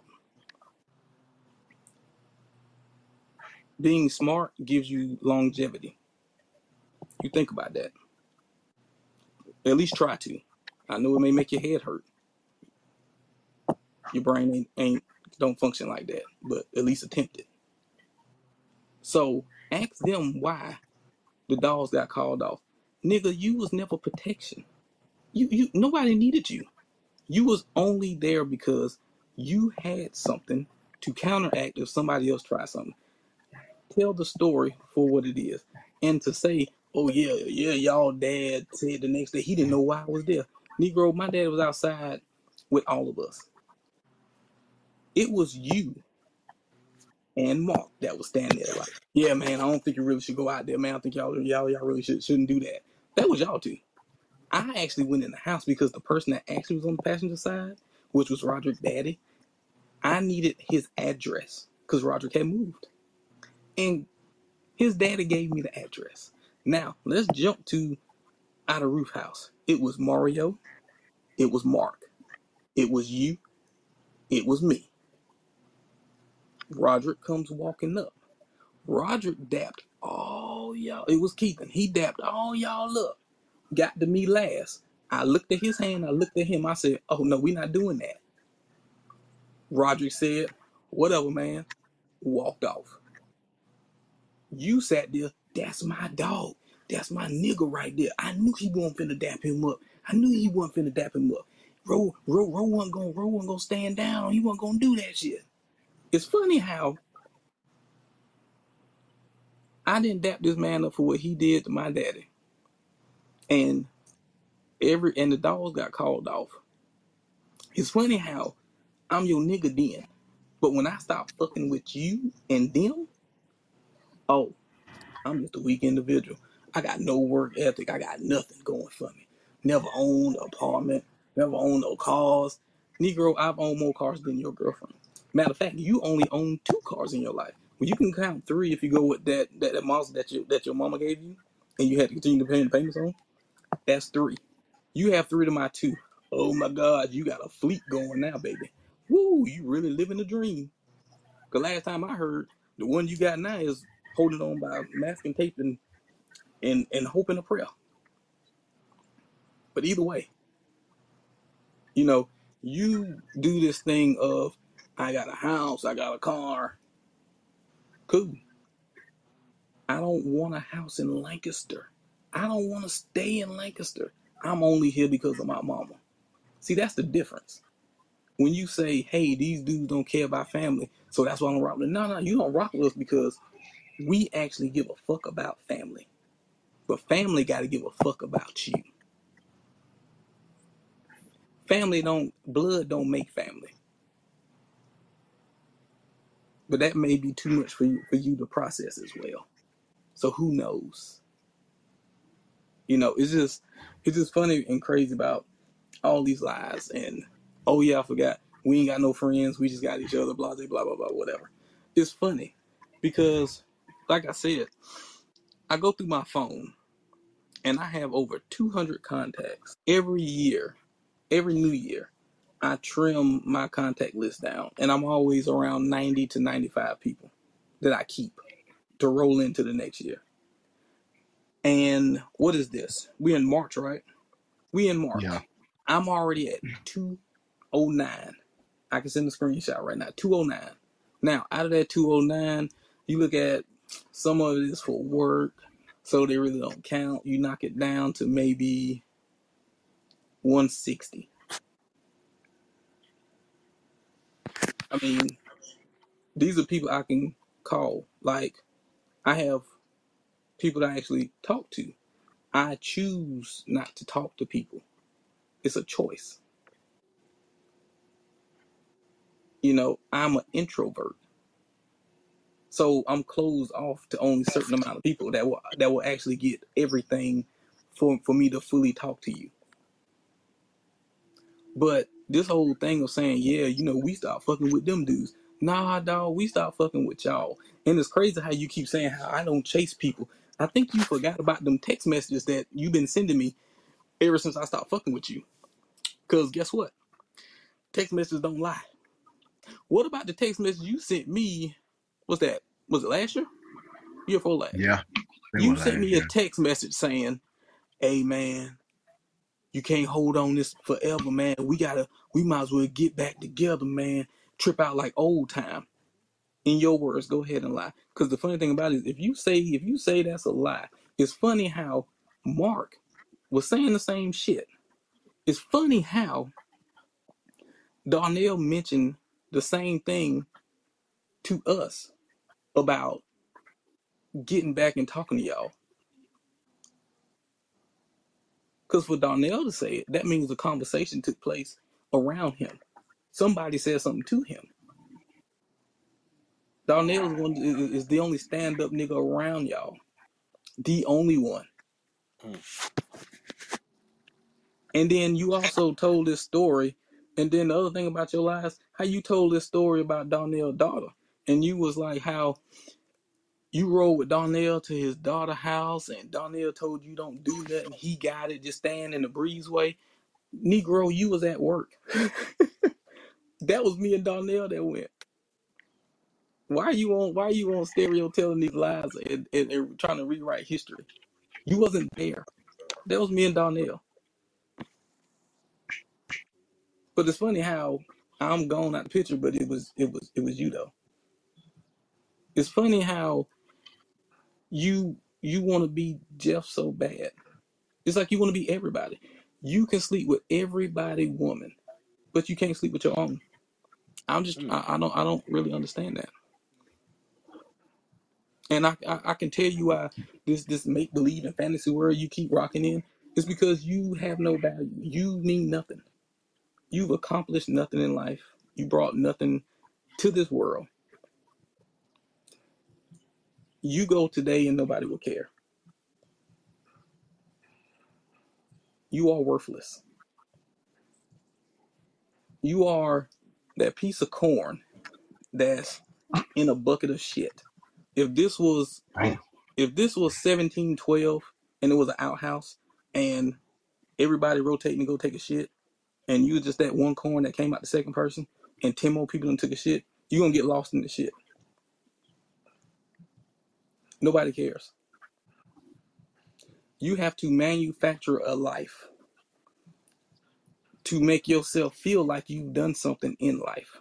Being smart gives you longevity. You think about that. At least try to. I know it may make your head hurt. Your brain ain't, ain't don't function like that, but at least attempt it. So ask them why the dogs got called off. Nigga, you was never protection. You you nobody needed you. You was only there because you had something to counteract if somebody else tried something. Tell the story for what it is. And to say, oh yeah, yeah, y'all dad said the next day he didn't know why I was there. Negro, my dad was outside with all of us. It was you and Mark that was standing there like, yeah, man, I don't think you really should go out there, man. I think y'all y'all y'all really should, shouldn't do that. That was y'all two. I actually went in the house because the person that actually was on the passenger side, which was Roderick Daddy, I needed his address because Roderick had moved. And his daddy gave me the address. Now, let's jump to Out of Roof House. It was Mario. It was Mark. It was you. It was me. Roderick comes walking up. Roderick dapped all y'all. It was Keithan. He dapped all y'all up. Got to me last. I looked at his hand. I looked at him. I said, oh, no, we're not doing that. Roderick said, whatever, man. Walked off. You sat there. That's my dog. That's my nigga right there. I knew he wasn't finna dap him up. I knew he wasn't finna dap him up. Ro, Ro, Ro wasn't gonna, Ro wasn't gonna stand down. He wasn't gonna do that shit. It's funny how I didn't dap this man up for what he did to my daddy. And every and the dogs got called off. It's funny how I'm your nigga then. But when I stop fucking with you and them, oh, I'm just a weak individual. I got no work ethic. I got nothing going for me. Never owned an apartment. Never owned no cars. Negro, I've owned more cars than your girlfriend. Matter of fact, you only own two cars in your life. Well, you can count three if you go with that that, that monster that you that your mama gave you, and you had to continue to pay the payments on. That's three. You have three to my two. Oh my God, you got a fleet going now, baby. Woo, you really living the dream. Cause last time I heard, the one you got now is holding on by masking tape and and and hope and a prayer. But either way, you know, you do this thing of, I got a house, I got a car. Cool. I don't want a house in Lancaster. I don't want to stay in Lancaster. I'm only here because of my mama. See, that's the difference. When you say, hey, these dudes don't care about family, so that's why I'm rocking with them. No, no, you don't rock with us because we actually give a fuck about family. But family got to give a fuck about you. Family don't, blood don't make family. But that may be too much for you, for you to process as well. So who knows? You know, it's just, it's just funny and crazy about all these lies. And, oh yeah, I forgot. We ain't got no friends. We just got each other, blah, blah, blah, blah, blah, whatever. It's funny because, like I said, I go through my phone and I have over two hundred contacts. Every year, every new year, I trim my contact list down, and I'm always around ninety to ninety-five people that I keep to roll into the next year. And what is this? We're in March, right? We in March.
Yeah.
I'm already at two oh nine. I can send a screenshot right now. two oh nine. Now, out of that two oh nine, you look at some of it is for work, so they really don't count. You knock it down to maybe one sixty. I mean, these are people I can call. Like, I have people that I actually talk to. I choose not to talk to people. It's a choice. You know, I'm an introvert. So I'm closed off to only a certain amount of people that will that will actually get everything for, for me to fully talk to you. But this whole thing of saying, yeah, you know, we start fucking with them dudes. Nah, dog, we start fucking with y'all. And it's crazy how you keep saying how I don't chase people. I think you forgot about them text messages that you've been sending me ever since I stopped fucking with you. Because guess what? Text messages don't lie. What about the text message you sent me? What's that? Was it last year? Year before last?
Yeah.
You sent me
yeah.
a text message saying, hey, man, you can't hold on this forever, man. We gotta, we might as well get back together, man. trip out like old time. In your words, go ahead and lie. Because the funny thing about it is, if you say if you say that's a lie, it's funny how Mark was saying the same shit. It's funny how Darnell mentioned the same thing to us about getting back and talking to y'all. Because for Darnell to say it, that means a conversation took place around him. Somebody said something to him. Darnell is one is the only stand up nigga around y'all, the only one.
Mm.
And then you also told this story. And then the other thing about your lies, how you told this story about Darnell's daughter, and you was like how you rode with Darnell to his daughter's house, and Darnell told you don't do nothing. He got it, just stand in the breezeway. Negro, you was at work. That was me and Darnell that went. Why are you on? Why are you on stereo telling these lies and, and, and trying to rewrite history? You wasn't there. That was me and Darnell. But it's funny how I'm gone out the picture, but it was it was it was you though. It's funny how you you want to be Jeff so bad. It's like you want to be everybody. You can sleep with everybody woman, but you can't sleep with your own. I'm just
Mm.
I, I don't I don't really understand that. And I, I I can tell you why this this make believe and fantasy world you keep rocking in is because you have no value. You mean nothing. You've accomplished nothing in life. You brought nothing to this world. You go today and nobody will care. You are worthless. You are that piece of corn that's in a bucket of shit. If this was
Damn.
if this was seventeen twelve and it was an outhouse and everybody rotating to go take a shit and you just that one corn that came out the second person and ten more people done took a shit, you're gonna get lost in the shit. Nobody cares. You have to manufacture a life to make yourself feel like you've done something in life.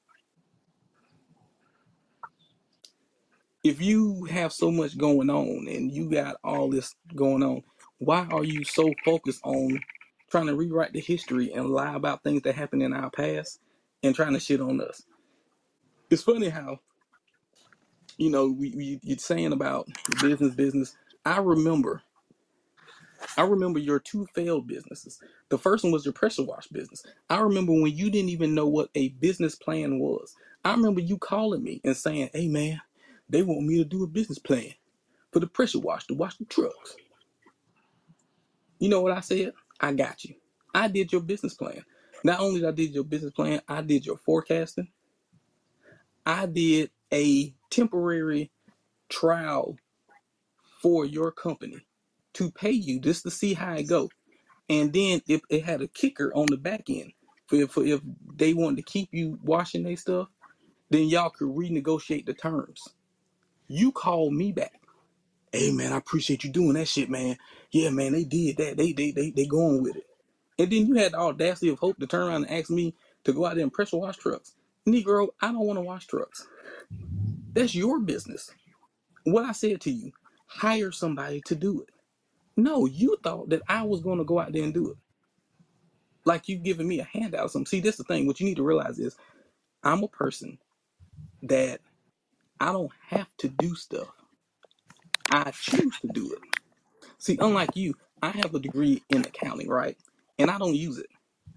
If you have so much going on and you got all this going on, why are you so focused on trying to rewrite the history and lie about things that happened in our past and trying to shit on us? It's funny how, you know, we, we you're saying about the business business. I remember, I remember your two failed businesses. The first one was your pressure wash business. I remember when you didn't even know what a business plan was. I remember you calling me and saying, "Hey man, they want me to do a business plan for the pressure wash to wash the trucks." You know what I said? I got you. I did your business plan. Not only did I did your business plan, I did your forecasting. I did a temporary trial for your company to pay you just to see how it go. And then if it had a kicker on the back end, for, for if they wanted to keep you washing their stuff, then y'all could renegotiate the terms. You called me back. "Hey man, I appreciate you doing that shit, man. Yeah, man, they did that. They they they they going with it." And then you had the audacity of hope to turn around and ask me to go out there and pressure wash trucks. Negro, I don't want to wash trucks. That's your business. What I said to you, hire somebody to do it. No, you thought that I was going to go out there and do it. Like you giving me a handout or something. See, this is the thing. What you need to realize is I'm a person that I don't have to do stuff. I choose to do it. See, unlike you, I have a degree in accounting, right? And I don't use it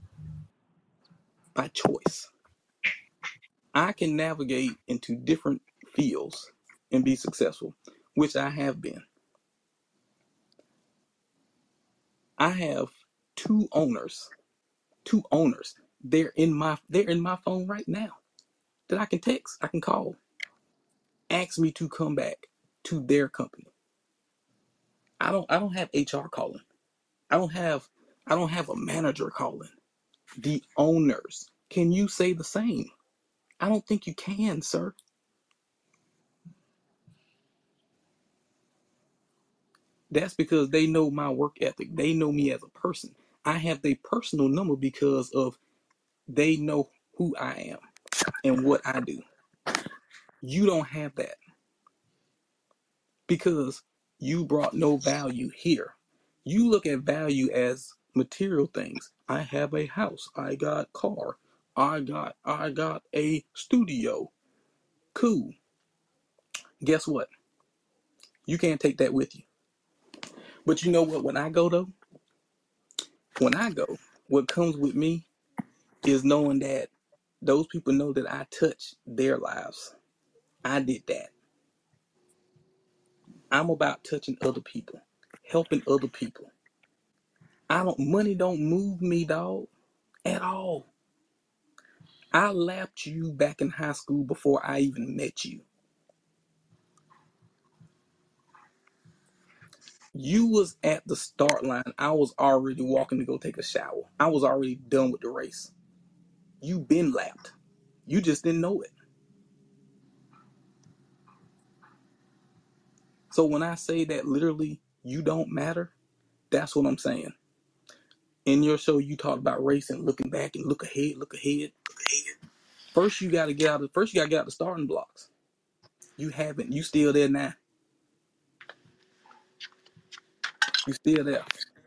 by choice. I can navigate into different fields and be successful, which I have been. I have two owners, two owners. They're in my they're in my phone right now that I can text, I can call, ask me to come back to their company. I don't I don't have H R calling. I don't have I don't have a manager calling. The owners. Can you say the same? I don't think you can, sir. That's because they know my work ethic. They know me as a person. I have their personal number because of they know who I am. and what I do. You don't have that because you brought no value here. You look at value as material things. I have a house. I got a car. I got I got a studio. Cool. Guess what? You can't take that with you. But you know what? When I go though, when I go, what comes with me is knowing that those people know that I touched their lives. I did that. I'm about touching other people, helping other people. I don't money don't move me, dog, at all. I lapped you back in high school before I even met you. You was at the start line. I was already walking to go take a shower. I was already done with the race. You been lapped. You just didn't know it. So when I say that literally you don't matter, that's what I'm saying. In your show, you talked about racing, looking back and look ahead, look ahead. First, you got to get out of. First, you got to get out the starting blocks. You haven't. You still there now. You still there.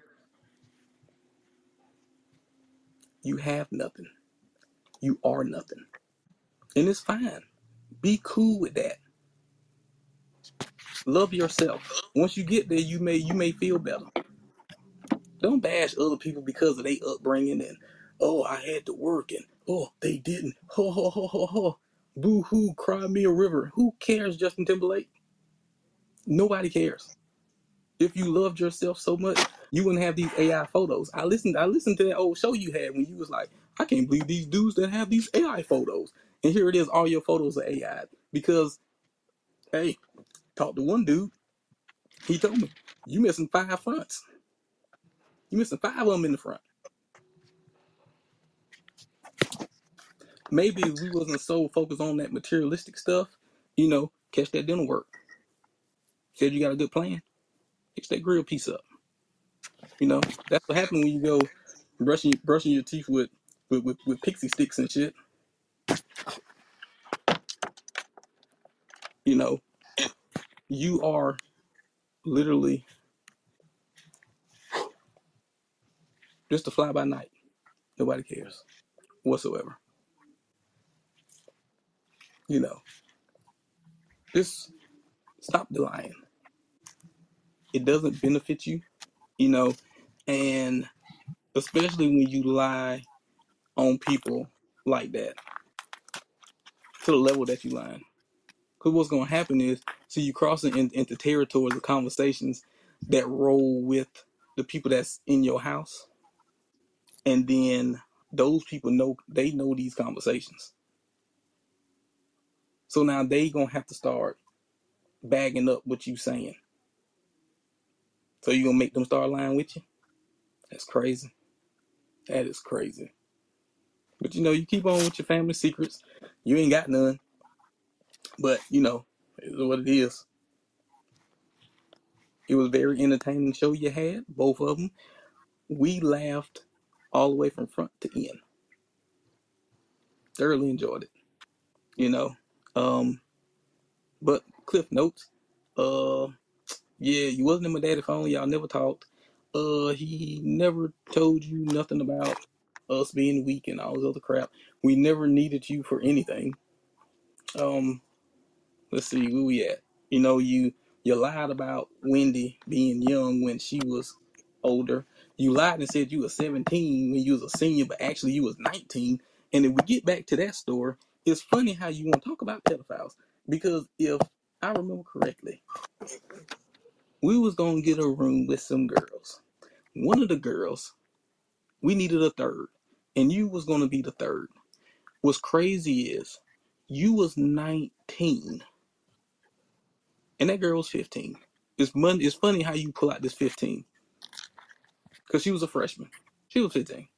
You have nothing. You are nothing, and it's fine. Be cool with that. Love yourself. Once you get there, you may you may feel better. Don't bash other people because of their upbringing and oh I had to work and oh they didn't. Ho ho ho ho ho. Boo hoo, cry me a river. Who cares, Justin Timberlake? Nobody cares. If you loved yourself so much, you wouldn't have these A I photos. I listened. I listened to that old show you had when you was like, I can't believe these dudes that have these A I photos. And here it is, all your photos are A I. Because, hey, talked to one dude. He told me, you missing five fronts. You missing five of them in the front. Maybe if we wasn't so focused on that materialistic stuff, you know, catch that dinner work. Said you got a good plan. Fix that grill piece up. You know, that's what happened when you go brushing brushing your teeth with with, with, with pixie sticks and shit. You know, you are literally just a fly by night. Nobody cares whatsoever. You know, just stop the lying. It doesn't benefit you, you know, and especially when you lie on people like that to the level that you lying. Because what's going to happen is, see, you crossing in, into territories of conversations that roll with the people that's in your house. And then those people know, they know these conversations. So now they going to have to start bagging up what you saying. So you going to make them start lying with you? That's crazy. That is crazy. But you know, you keep on with your family secrets. You ain't got none. But, you know, it is what it is. It was a very entertaining show you had, both of them. We laughed all the way from front to end. Thoroughly enjoyed it. You know. Um, but Cliff Notes, uh, yeah, you wasn't in my daddy phone. Y'all never talked. Uh, he never told you nothing about us being weak and all this other crap. We never needed you for anything. Um, let's see, where we at? You know, you you lied about Wendy being young when she was older. You lied and said you were seventeen when you was a senior, but actually you was nineteen. And if we get back to that story, it's funny how you want to talk about pedophiles. Because if I remember correctly, we was going to get a room with some girls. One of the girls, we needed a third. And you was going to be the third. What's crazy is, you was nineteen. And that girl was fifteen. It's, mon- it's funny how you pull out this fifteen. Because she was a freshman. She was fifteen.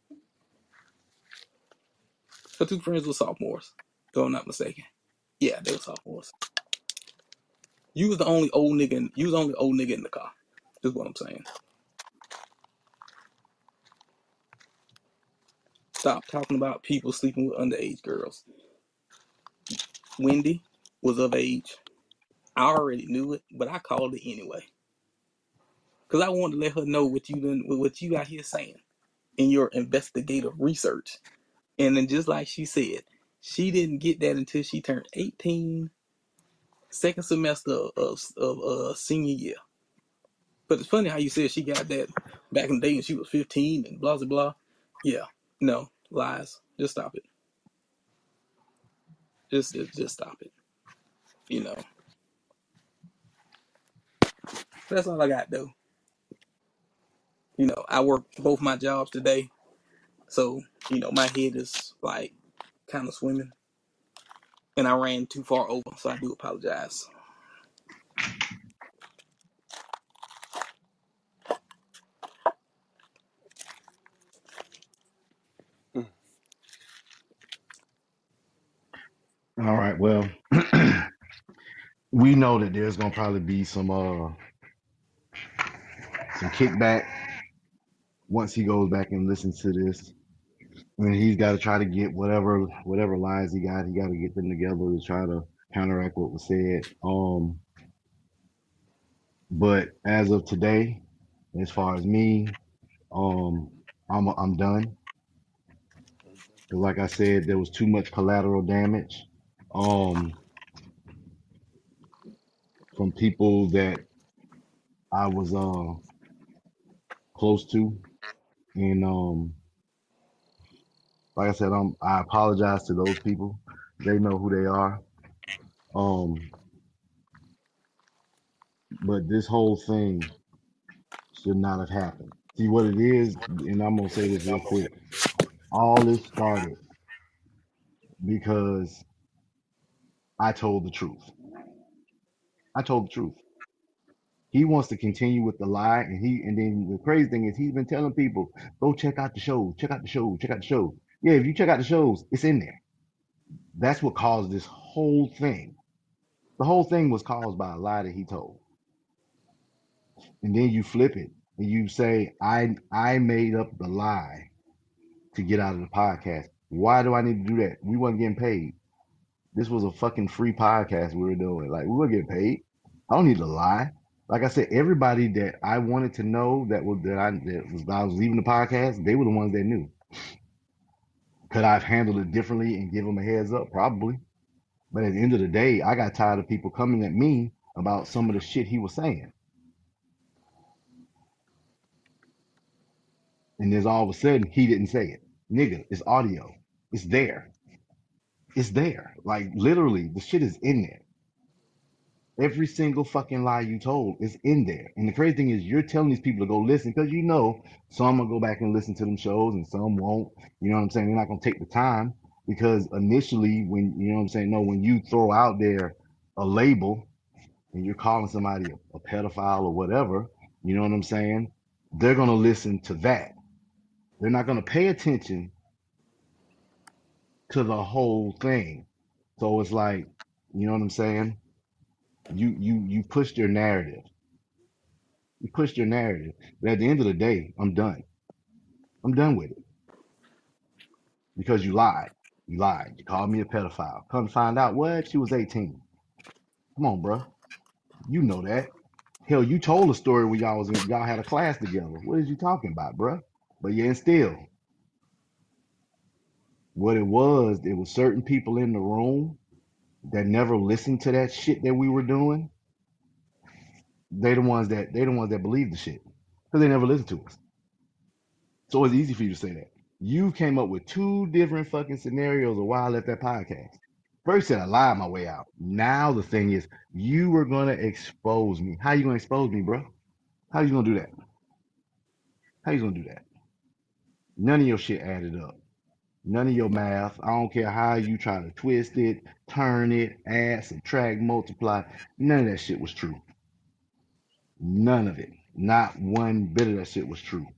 Her two friends were sophomores, if I'm not mistaken. Yeah, they were sophomores. You was the only old nigga in, you was the only old nigga in the car. Is what I'm saying. Stop talking about people sleeping with underage girls. Wendy was of age. I already knew it, but I called it anyway. Because I wanted to let her know what you done, what you out here saying in your investigative research. And then just like she said, she didn't get that until she turned eighteen, second semester of, of uh, senior year. But it's funny how you said she got that back in the day when she was fifteen and blah, blah, blah. Yeah, no, lies. Just stop it. Just, just, just stop it. You know, that's all I got though. You know, I work both my jobs today. So, you know, my head is like kind of swimming. And I ran too far over, so I do apologize.
All right. Well, we know that there's gonna probably be some uh some kickback once he goes back and listens to this. I mean, he's got to try to get whatever whatever lines he got. He got to get them together to try to counteract what was said. Um, but as of today, as far as me, um, I'm I'm done. 'Cause like I said, there was too much collateral damage, um, from people that I was uh close to, and um, like I said, um, I apologize to those people. They know who they are. Um, but this whole thing should not have happened. See what it is, and I'm gonna say this real quick. All this started because I told the truth. I told the truth. He wants to continue with the lie, and he and then the crazy thing is he's been telling people, go check out the show, check out the show, check out the show. Yeah, if you check out the shows, it's in there. That's what caused this whole thing. The whole thing was caused by a lie that he told. And then you flip it and you say, I I made up the lie to get out of the podcast. Why do I need to do that? We weren't getting paid. This was a fucking free podcast we were doing. Like we were getting paid. I don't need to lie. Like I said, everybody that I wanted to know that was that I that was I was leaving the podcast, they were the ones that knew. Could I have handled it differently and give them a heads up? Probably. But at the end of the day, I got tired of people coming at me about some of the shit he was saying. And then all of a sudden he didn't say it. Nigga, it's audio. It's there. It's there. Like literally, the shit is in there. Every single fucking lie you told is in there. And the crazy thing is you're telling these people to go listen because you know some will go back and listen to them shows and some won't. You know what I'm saying? They're not gonna take the time because initially when you know what I'm saying, no, when you throw out there a label and you're calling somebody a, a pedophile or whatever, you know what I'm saying? They're gonna listen to that. They're not gonna pay attention to the whole thing. So it's like, you know what I'm saying? You you you pushed your narrative. You pushed your narrative. But at the end of the day, I'm done. I'm done with it. Because you lied. You lied. You called me a pedophile. Come to find out what? She was eighteen. Come on, bro. You know that. Hell, you told a story when y'all was in, y'all had a class together. What is you talking about, bro? But yeah, and still, what it was, there was certain people in the room that never listened to that shit that we were doing. They the ones that they the ones that believe the shit because they never listened to us. So it's easy for you to say that. You came up with two different fucking scenarios of why I left that podcast. First said I lied my way out. Now the thing is, you were gonna expose me. How you gonna expose me, bro? How you gonna do that? How you gonna do that? None of your shit added up. None of your math. I don't care how you try to twist it, turn it, add, subtract, multiply. None of that shit was true. None of it. Not one bit of that shit was true.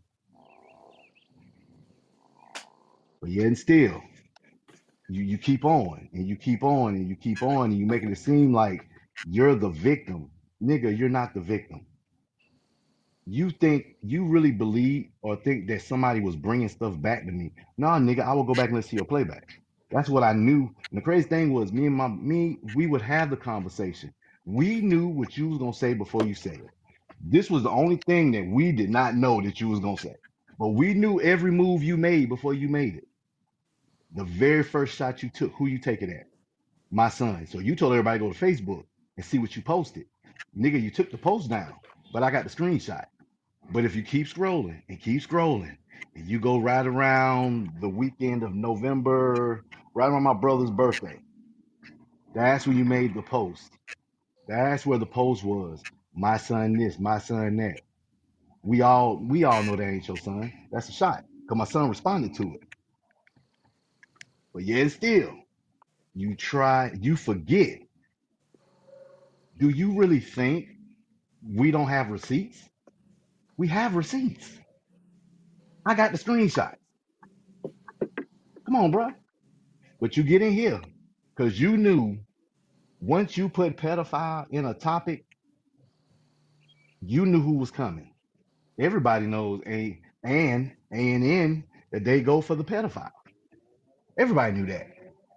But yet and still, you, you keep on and you keep on and you keep on and you making it seem like you're the victim. Nigga, you're not the victim. You think you really believe or think that somebody was bringing stuff back to me? Nah, nigga, I will go back and listen to your playback. That's what I knew. And the crazy thing was, me and my me, we would have the conversation. We knew what you was gonna say before you said it. This was the only thing that we did not know that you was gonna say. But we knew every move you made before you made it. The very first shot you took, who you take it at? My son. So you told everybody to go to Facebook and see what you posted. Nigga, you took the post down, but I got the screenshot. But if you keep scrolling and keep scrolling, and you go right around the weekend of November, right around my brother's birthday, that's when you made the post. That's where the post was. My son this, my son that. We all we all know that ain't your son. That's a shot. Cause my son responded to it. But yet still, you try, you forget. Do you really think we don't have receipts? We have receipts. I got the screenshots. Come on, bro. But you get in here because you knew once you put pedophile in a topic, you knew who was coming. Everybody knows A and A and N that they go for the pedophile. Everybody knew that.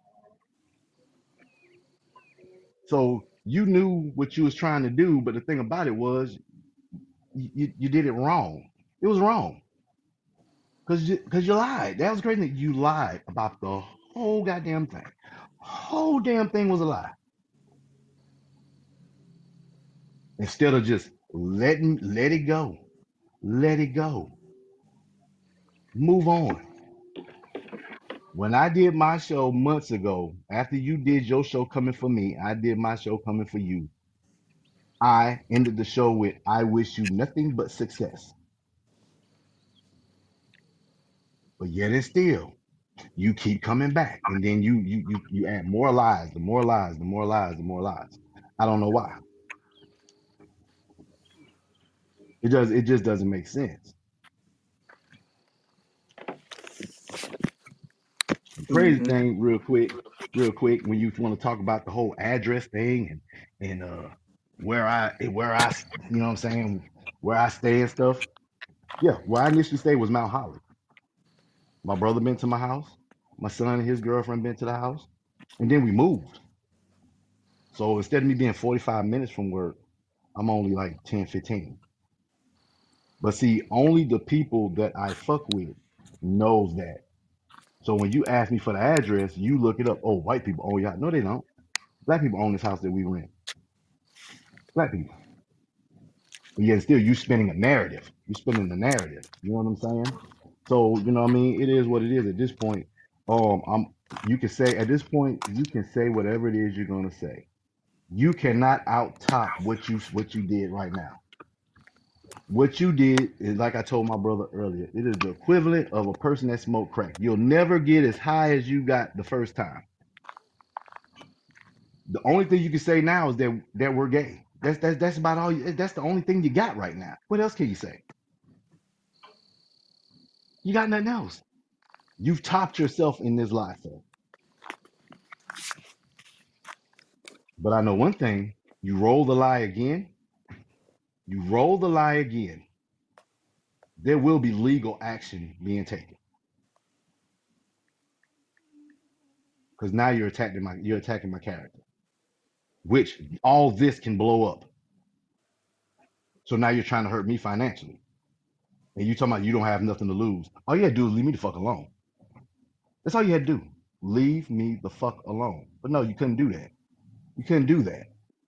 So you knew what you was trying to do, but the thing about it was you, you, you did it wrong. It was wrong because you, cause you lied. That was great that you lied about the whole goddamn thing. Whole damn thing was a lie. Instead of just letting let it go, let it go, move on. When I did my show months ago, after you did your show coming for me, I did my show coming for you. I ended the show with I wish you nothing but success. But yet and still, you keep coming back. And then you you you you add more lies, the more lies, the more lies, the more lies. I don't know why. It does it just doesn't make sense. The crazy
Mm-hmm.
thing, real quick, real quick, when you want to talk about the whole address thing and and uh where I where I you know what I'm saying, where I stay and stuff. Yeah, where I initially stayed was Mount Holly. My brother been to my house. My son and his girlfriend been to the house. And then we moved. So instead of me being forty-five minutes from work, I'm only like ten, fifteen. But see, only the people that I fuck with knows that. So when you ask me for the address, you look it up. Oh, white people own y'all. No, they don't. Black people own this house that we rent. Black people. But yet still you spinning a narrative. You spinning the narrative. You know what I'm saying? So, you know what I mean? It is what it is at this point. Um, I'm you can say at this point, you can say whatever it is you're gonna say. You cannot out top what you what you did right now. What you did is like I told my brother earlier, it is the equivalent of a person that smoked crack. You'll never get as high as you got the first time. The only thing you can say now is that that we're gay. That's that's that's about all. You, that's the only thing you got right now. What else can you say? You got nothing else. You've topped yourself in this life, sir. But I know one thing: you roll the lie again. You roll the lie again. There will be legal action being taken because now you're attacking my you're attacking my character. Which all this can blow up. So now you're trying to hurt me financially. And you talking about you don't have nothing to lose. All you had to do is leave me the fuck alone. That's all you had to do. Leave me the fuck alone. But no, you couldn't do that. You couldn't do that.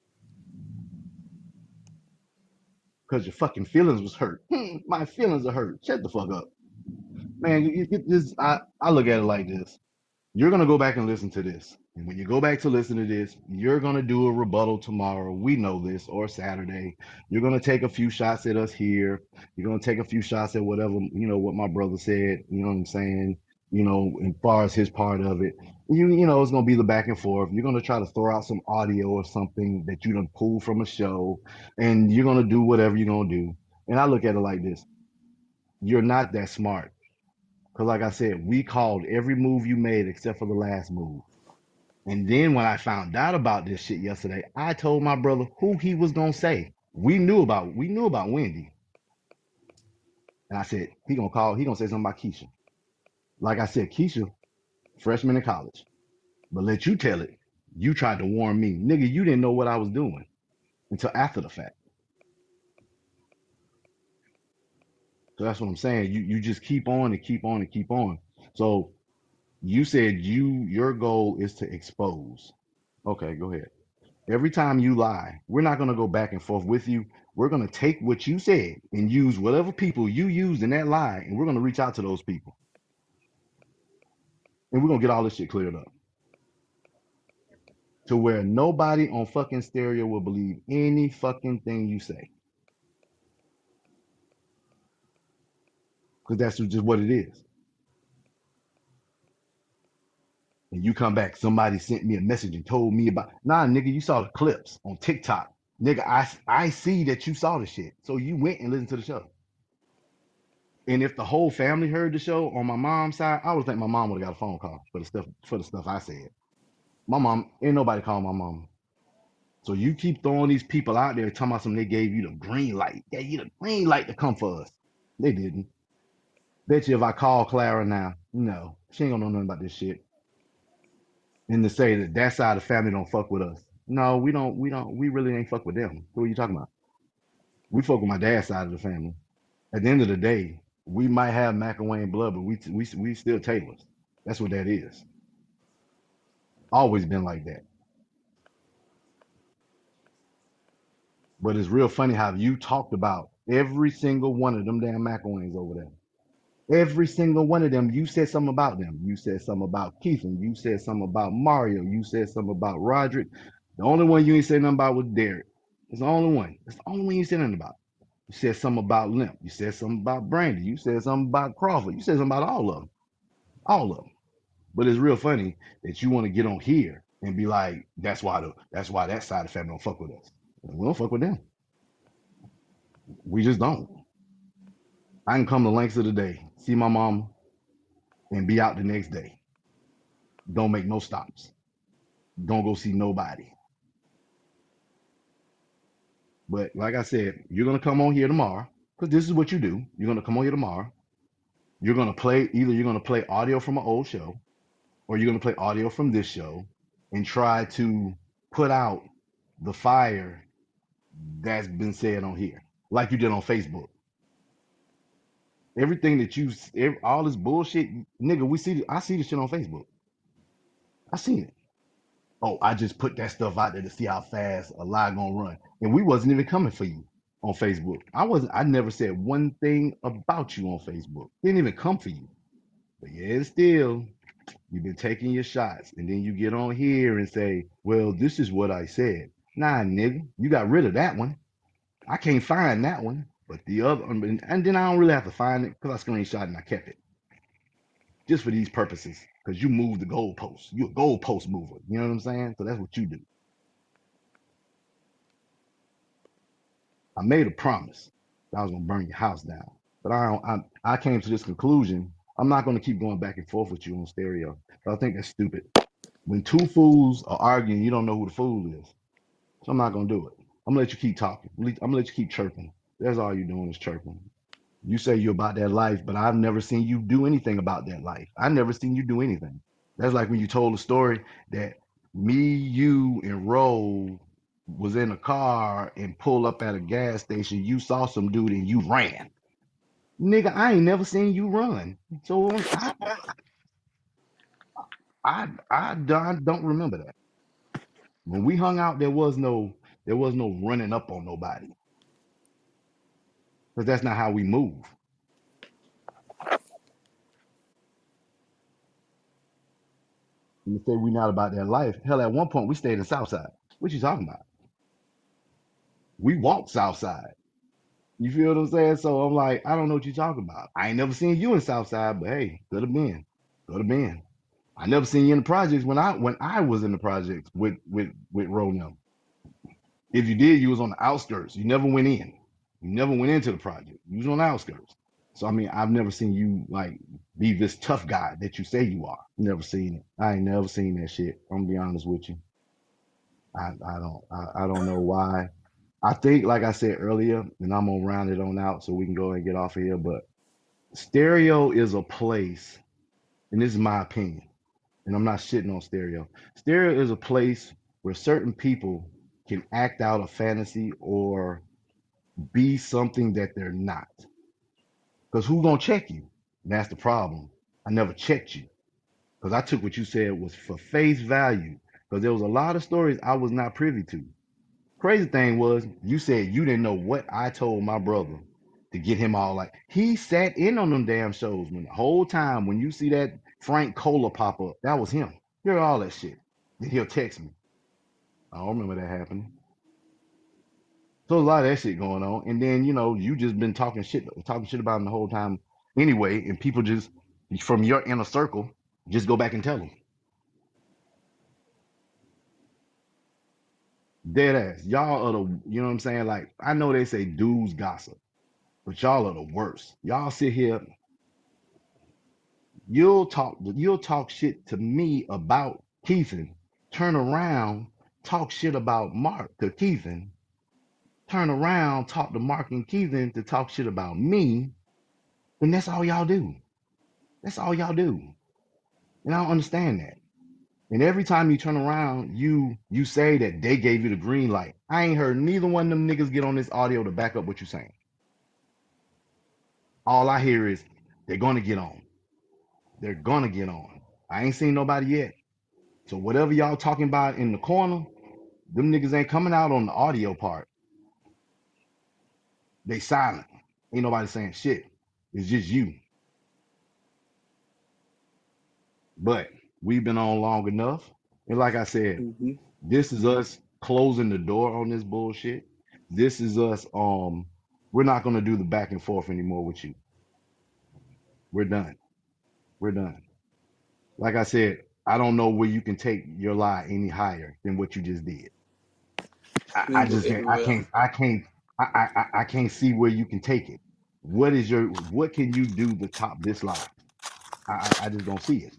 Because your fucking feelings was hurt. Hmm, my feelings are hurt. Shut the fuck up. Man, you, you, this, I, I look at it like this. You're going to go back and listen to this. And when you go back to listen to this, you're going to do a rebuttal tomorrow. We know this, or Saturday. You're going to take a few shots at us here. You're going to take a few shots at whatever, you know, what my brother said. You know what I'm saying? You know, as far as his part of it. You, you know, it's going to be the back and forth. You're going to try to throw out some audio or something that you done pulled from a show. And you're going to do whatever you're going to do. And I look at it like this. You're not that smart. Because like I said, we called every move you made except for the last move. And then when I found out about this shit yesterday, I told my brother who he was gonna say. We knew about we knew about Wendy. And I said, he gonna call, he gonna say something about Keisha. Like I said, Keisha, freshman in college. But let you tell it. You tried to warn me. Nigga, you didn't know what I was doing until after the fact. So that's what I'm saying. You you just keep on and keep on and keep on. So you said you your goal is to expose. Okay, go ahead. Every time you lie, we're not gonna go back and forth with you. We're gonna take what you said and use whatever people you used in that lie, and we're gonna reach out to those people. And we're gonna get all this shit cleared up. To where nobody on fucking stereo will believe any fucking thing you say. Because that's just what it is. And you come back, somebody sent me a message and told me about, nah, nigga, you saw the clips on TikTok. Nigga, I, I see that you saw the shit. So you went and listened to the show. And if the whole family heard the show on my mom's side, I would think my mom would have got a phone call for the stuff for the stuff I said. My mom, ain't nobody called my mom. So you keep throwing these people out there talking about something they gave you the green light. They gave you the green light to come for us. They didn't. Bet you if I call Clara now, no, she ain't gonna know nothing about this shit. And to say that that side of the family don't fuck with us. No, we don't, we don't, we really ain't fuck with them. Who are you talking about? We fuck with my dad's side of the family. At the end of the day, we might have McElwain blood, but we we we still Taylors. That's what that is. Always been like that. But it's real funny how you talked about every single one of them damn McElwains over there. Every single one of them, you said something about them. You said something about Keith, and you said something about Mario. You said something about Roderick. The only one you ain't said nothing about was Derek. It's the only one. It's the only one you said nothing about. You said something about Limp. You said something about Brandy. You said something about Crawford. You said something about all of them. All of them. But it's real funny that you want to get on here and be like, that's why the that's why that side of the family don't fuck with us. We don't fuck with them. We just don't. I can come to lengths of the day, see my mom, and be out the next day. Don't make no stops. Don't go see nobody. But like I said, you're gonna come on here tomorrow, because this is what you do. You're gonna come on here tomorrow. You're gonna play either you're gonna play audio from an old show, or you're gonna play audio from this show and try to put out the fire that's been said on here, like you did on Facebook. Everything that you, every, all this bullshit, nigga, we see, I see the shit on Facebook. I seen it. Oh, I just put that stuff out there to see how fast a lie gonna run, and we wasn't even coming for you on Facebook. I wasn't. I never said one thing about you on Facebook. Didn't even come for you. But yeah, still, you've been taking your shots, and then you get on here and say, "Well, this is what I said." Nah, nigga, you got rid of that one. I can't find that one, but the other, and then I don't really have to find it because I screenshot and I kept it just for these purposes. Because you move the goalposts, you're a goalpost mover. You know what I'm saying? So that's what you do. I made a promise that I was gonna burn your house down, but I don't, I I came to this conclusion. I'm not gonna keep going back and forth with you on stereo. I think that's stupid. When two fools are arguing, you don't know who the fool is. So I'm not gonna do it. I'm gonna let you keep talking. I'm gonna let you keep chirping. That's all you're doing is chirping. You say you're about that life, but I've never seen you do anything about that life. I've never seen you do anything. That's like when you told the story that me, you, and Ro was in a car and pull up at a gas station. You saw some dude and you ran. Nigga, I ain't never seen you run. So I I I, I don't remember that. When we hung out, there was no there was no running up on nobody. Because that's not how we move. You say we not about that life. Hell, at one point we stayed in Southside. What you talking about? We walked Southside. You feel what I'm saying? So I'm like, I don't know what you're talking about. I ain't never seen you in Southside, but hey, could have been. Could have been. I never seen you in the projects when I when I was in the projects with with with Ronell. If you did, you was on the outskirts. You never went in. You never went into the project. You was on the outskirts. So I mean, I've never seen you like be this tough guy that you say you are. Never seen it. I ain't never seen that shit. I'm gonna be honest with you. I I don't I, I don't know why. I think, like I said earlier, and I'm gonna round it on out so we can go and get off of here. But stereo is a place, and this is my opinion, and I'm not shitting on stereo. Stereo is a place where certain people can act out a fantasy or be something that they're not. Because who gonna check you? And that's the problem. I never checked you because I took what you said was for face value. Because there was a lot of stories I was not privy to. Crazy thing was, you said you didn't know what I told my brother to get him all like. He sat in on them damn shows when the whole time when you see that Frank Cola pop up, that was him. Hear all that shit. Then he'll text me. I don't remember that happening. So there's a lot of that shit going on. And then, you know, you just been talking shit, talking shit about him the whole time anyway. And people just, from your inner circle, just go back and tell them. Dead ass. Y'all are the, you know what I'm saying? Like, I know they say dudes gossip, but y'all are the worst. Y'all sit here, you'll talk, you'll talk shit to me about Keithan, turn around, talk shit about Mark to Keithan, turn around, talk to Mark and Keithan to talk shit about me, and that's all y'all do. That's all y'all do. And I don't understand that. And every time you turn around, you you say that they gave you the green light. I ain't heard neither one of them niggas get on this audio to back up what you're saying. All I hear is they're gonna get on. They're gonna get on. I ain't seen nobody yet. So whatever y'all talking about in the corner, them niggas ain't coming out on the audio part. They silent. Ain't nobody saying shit. It's just you. But we've been on long enough. And like I said,
Mm-hmm.
this is us closing the door on this bullshit. This is us. Um, we're not gonna do the back and forth anymore with you. We're done. We're done. Like I said, I don't know where you can take your lie any higher than what you just did. I,
We
I
can go
just can't. I
everywhere.
can't. I can't. I, I I I can't see where you can take it. What is your? What can you do to top this lie? I I, I just don't see it.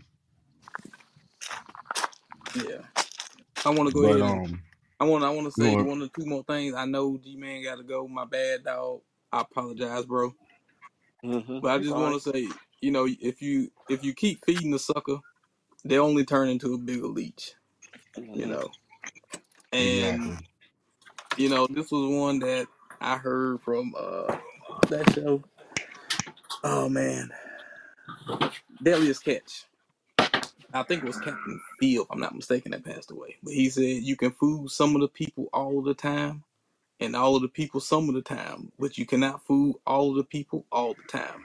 Yeah. I want to go
But
ahead and
um,
I want I want to
you
say
know,
one or two more things. I know G Man got to go. My bad, dog. I apologize, bro.
Mm-hmm.
But I
You
just
fine.
want to say, you know, if you if you keep feeding the sucker, they only turn into a bigger leech. You
Mm-hmm.
know, and
exactly.
you know this was one that I heard from uh that show. Oh man, Deadliest Catch. I think it was Captain Phil, if I'm not mistaken, that passed away. But he said you can fool some of the people all the time, and all of the people some of the time, but you cannot fool all of the people all the time.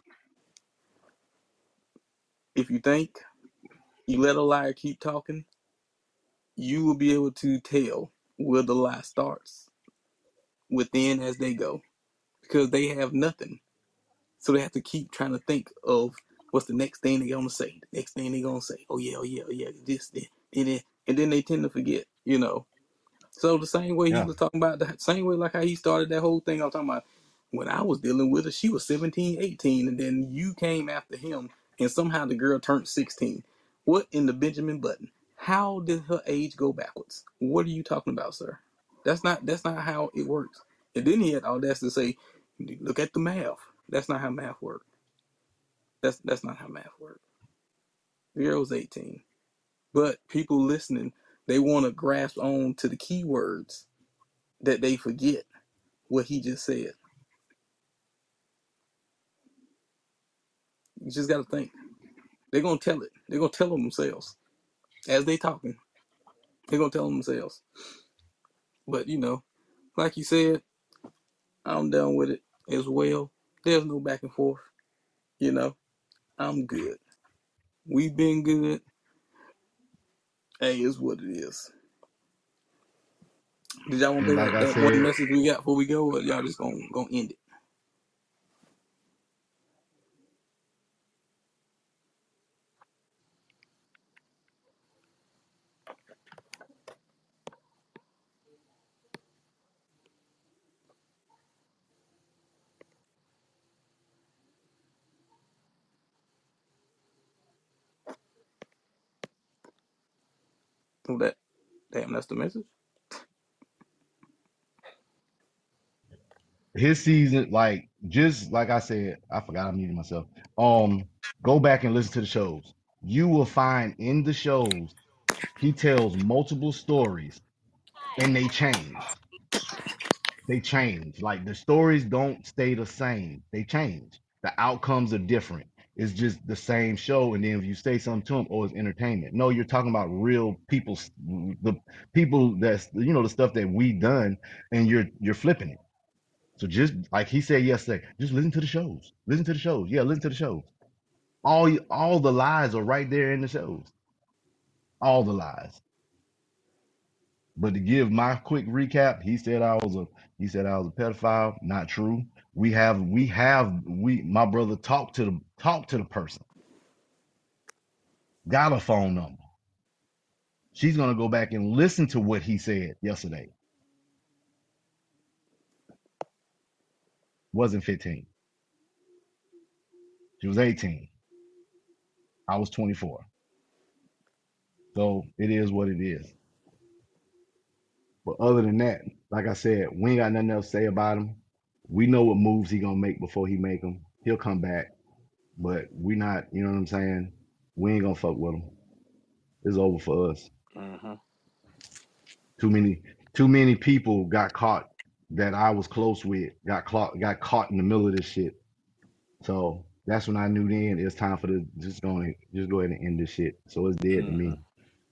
If you think you let a liar keep talking, you will be able to tell where the lie starts within as they go because they have nothing. So they have to keep trying to think of what's the next thing they're going to say. The next thing they're going to say, oh yeah, oh yeah, oh yeah, this, this, and then, and then they tend to forget, you know. So the same way he
Yeah.
was talking about, the same way like how he started that whole thing, I'm talking about when I was dealing with her, she was seventeen, eighteen, and then you came after him, and somehow the girl turned sixteen. What in the Benjamin Button? How did her age go backwards? What are you talking about, sir? That's not that's not how it works. And then he had all that to say, look at the math. That's not how math works. That's that's not how math works. The girl was eighteen. But people listening, they want to grasp on to the keywords that they forget what he just said. You just got to think. They're gonna tell it. They're gonna tell them themselves as they talking. They're gonna tell them themselves. But you know, like you said, I'm done with it as well. There's no back and forth. You know, I'm good. We've been good. Hey, it's what it is. Did y'all want to
And
play
like
that,
I
that one
said,
message we got before we go, or y'all just gonna gonna end it? Oh, that damn, that's the message.
his season, like just like I said, I forgot I muted myself. Um, go back and listen to the shows. You will find in the shows he tells multiple stories and they change. They change. Like the stories don't stay the same. They change. The outcomes are different. It's just the same show. And then if you say something to them, oh, it's entertainment. No, you're talking about real people, the people that's you know the stuff that we done, and you're you're flipping it. So just like he said yesterday, just listen to the shows. Listen to the shows. Yeah, listen to the shows. All all the lies are right there in the shows. All the lies. But to give my quick recap, he said I was a he said I was a pedophile. Not true. We have we have we my brother talked to the talked to the person, got a phone number. She's gonna go back and listen to what he said yesterday. Wasn't fifteen. She was eighteen. I was twenty-four. So it is what it is. But other than that, like I said, we ain't got nothing else to say about him. We know what moves he gonna make before he make them. He'll come back, but we not. You know what I'm saying? We ain't gonna fuck with him. It's over for us.
Mm-hmm.
Too many, too many people got caught that I was close with. Got caught, got caught in the middle of this shit. So that's when I knew then it's time for the just going to just go ahead and end this shit. So it's dead to
Mm-hmm.
me.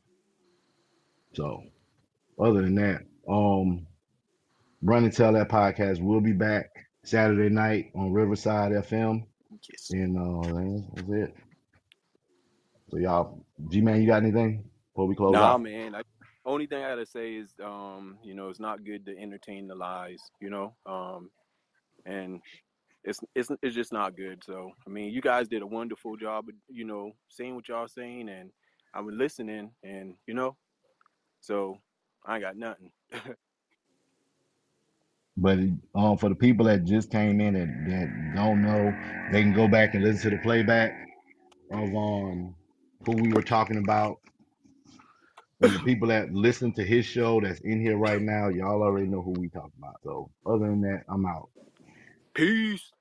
So other than that, um, Run and Tell That podcast will be back Saturday night on Riverside F M,
Yes.
and uh, that's it. So y'all, G man, you got anything before we close
Nah,
out?
man. I, only thing I gotta say is, um, you know, it's not good to entertain the lies, you know, um, and it's it's it's just not good. So, I mean, you guys did a wonderful job of, you know, saying what y'all saying, and I was listening, and you know, so I ain't got nothing.
But um, for the people that just came in and that don't know, they can go back and listen to the playback of um who we were talking about. And the people that listen to his show that's in here right now, y'all already know who we talking about. So other than that, I'm out.
Peace.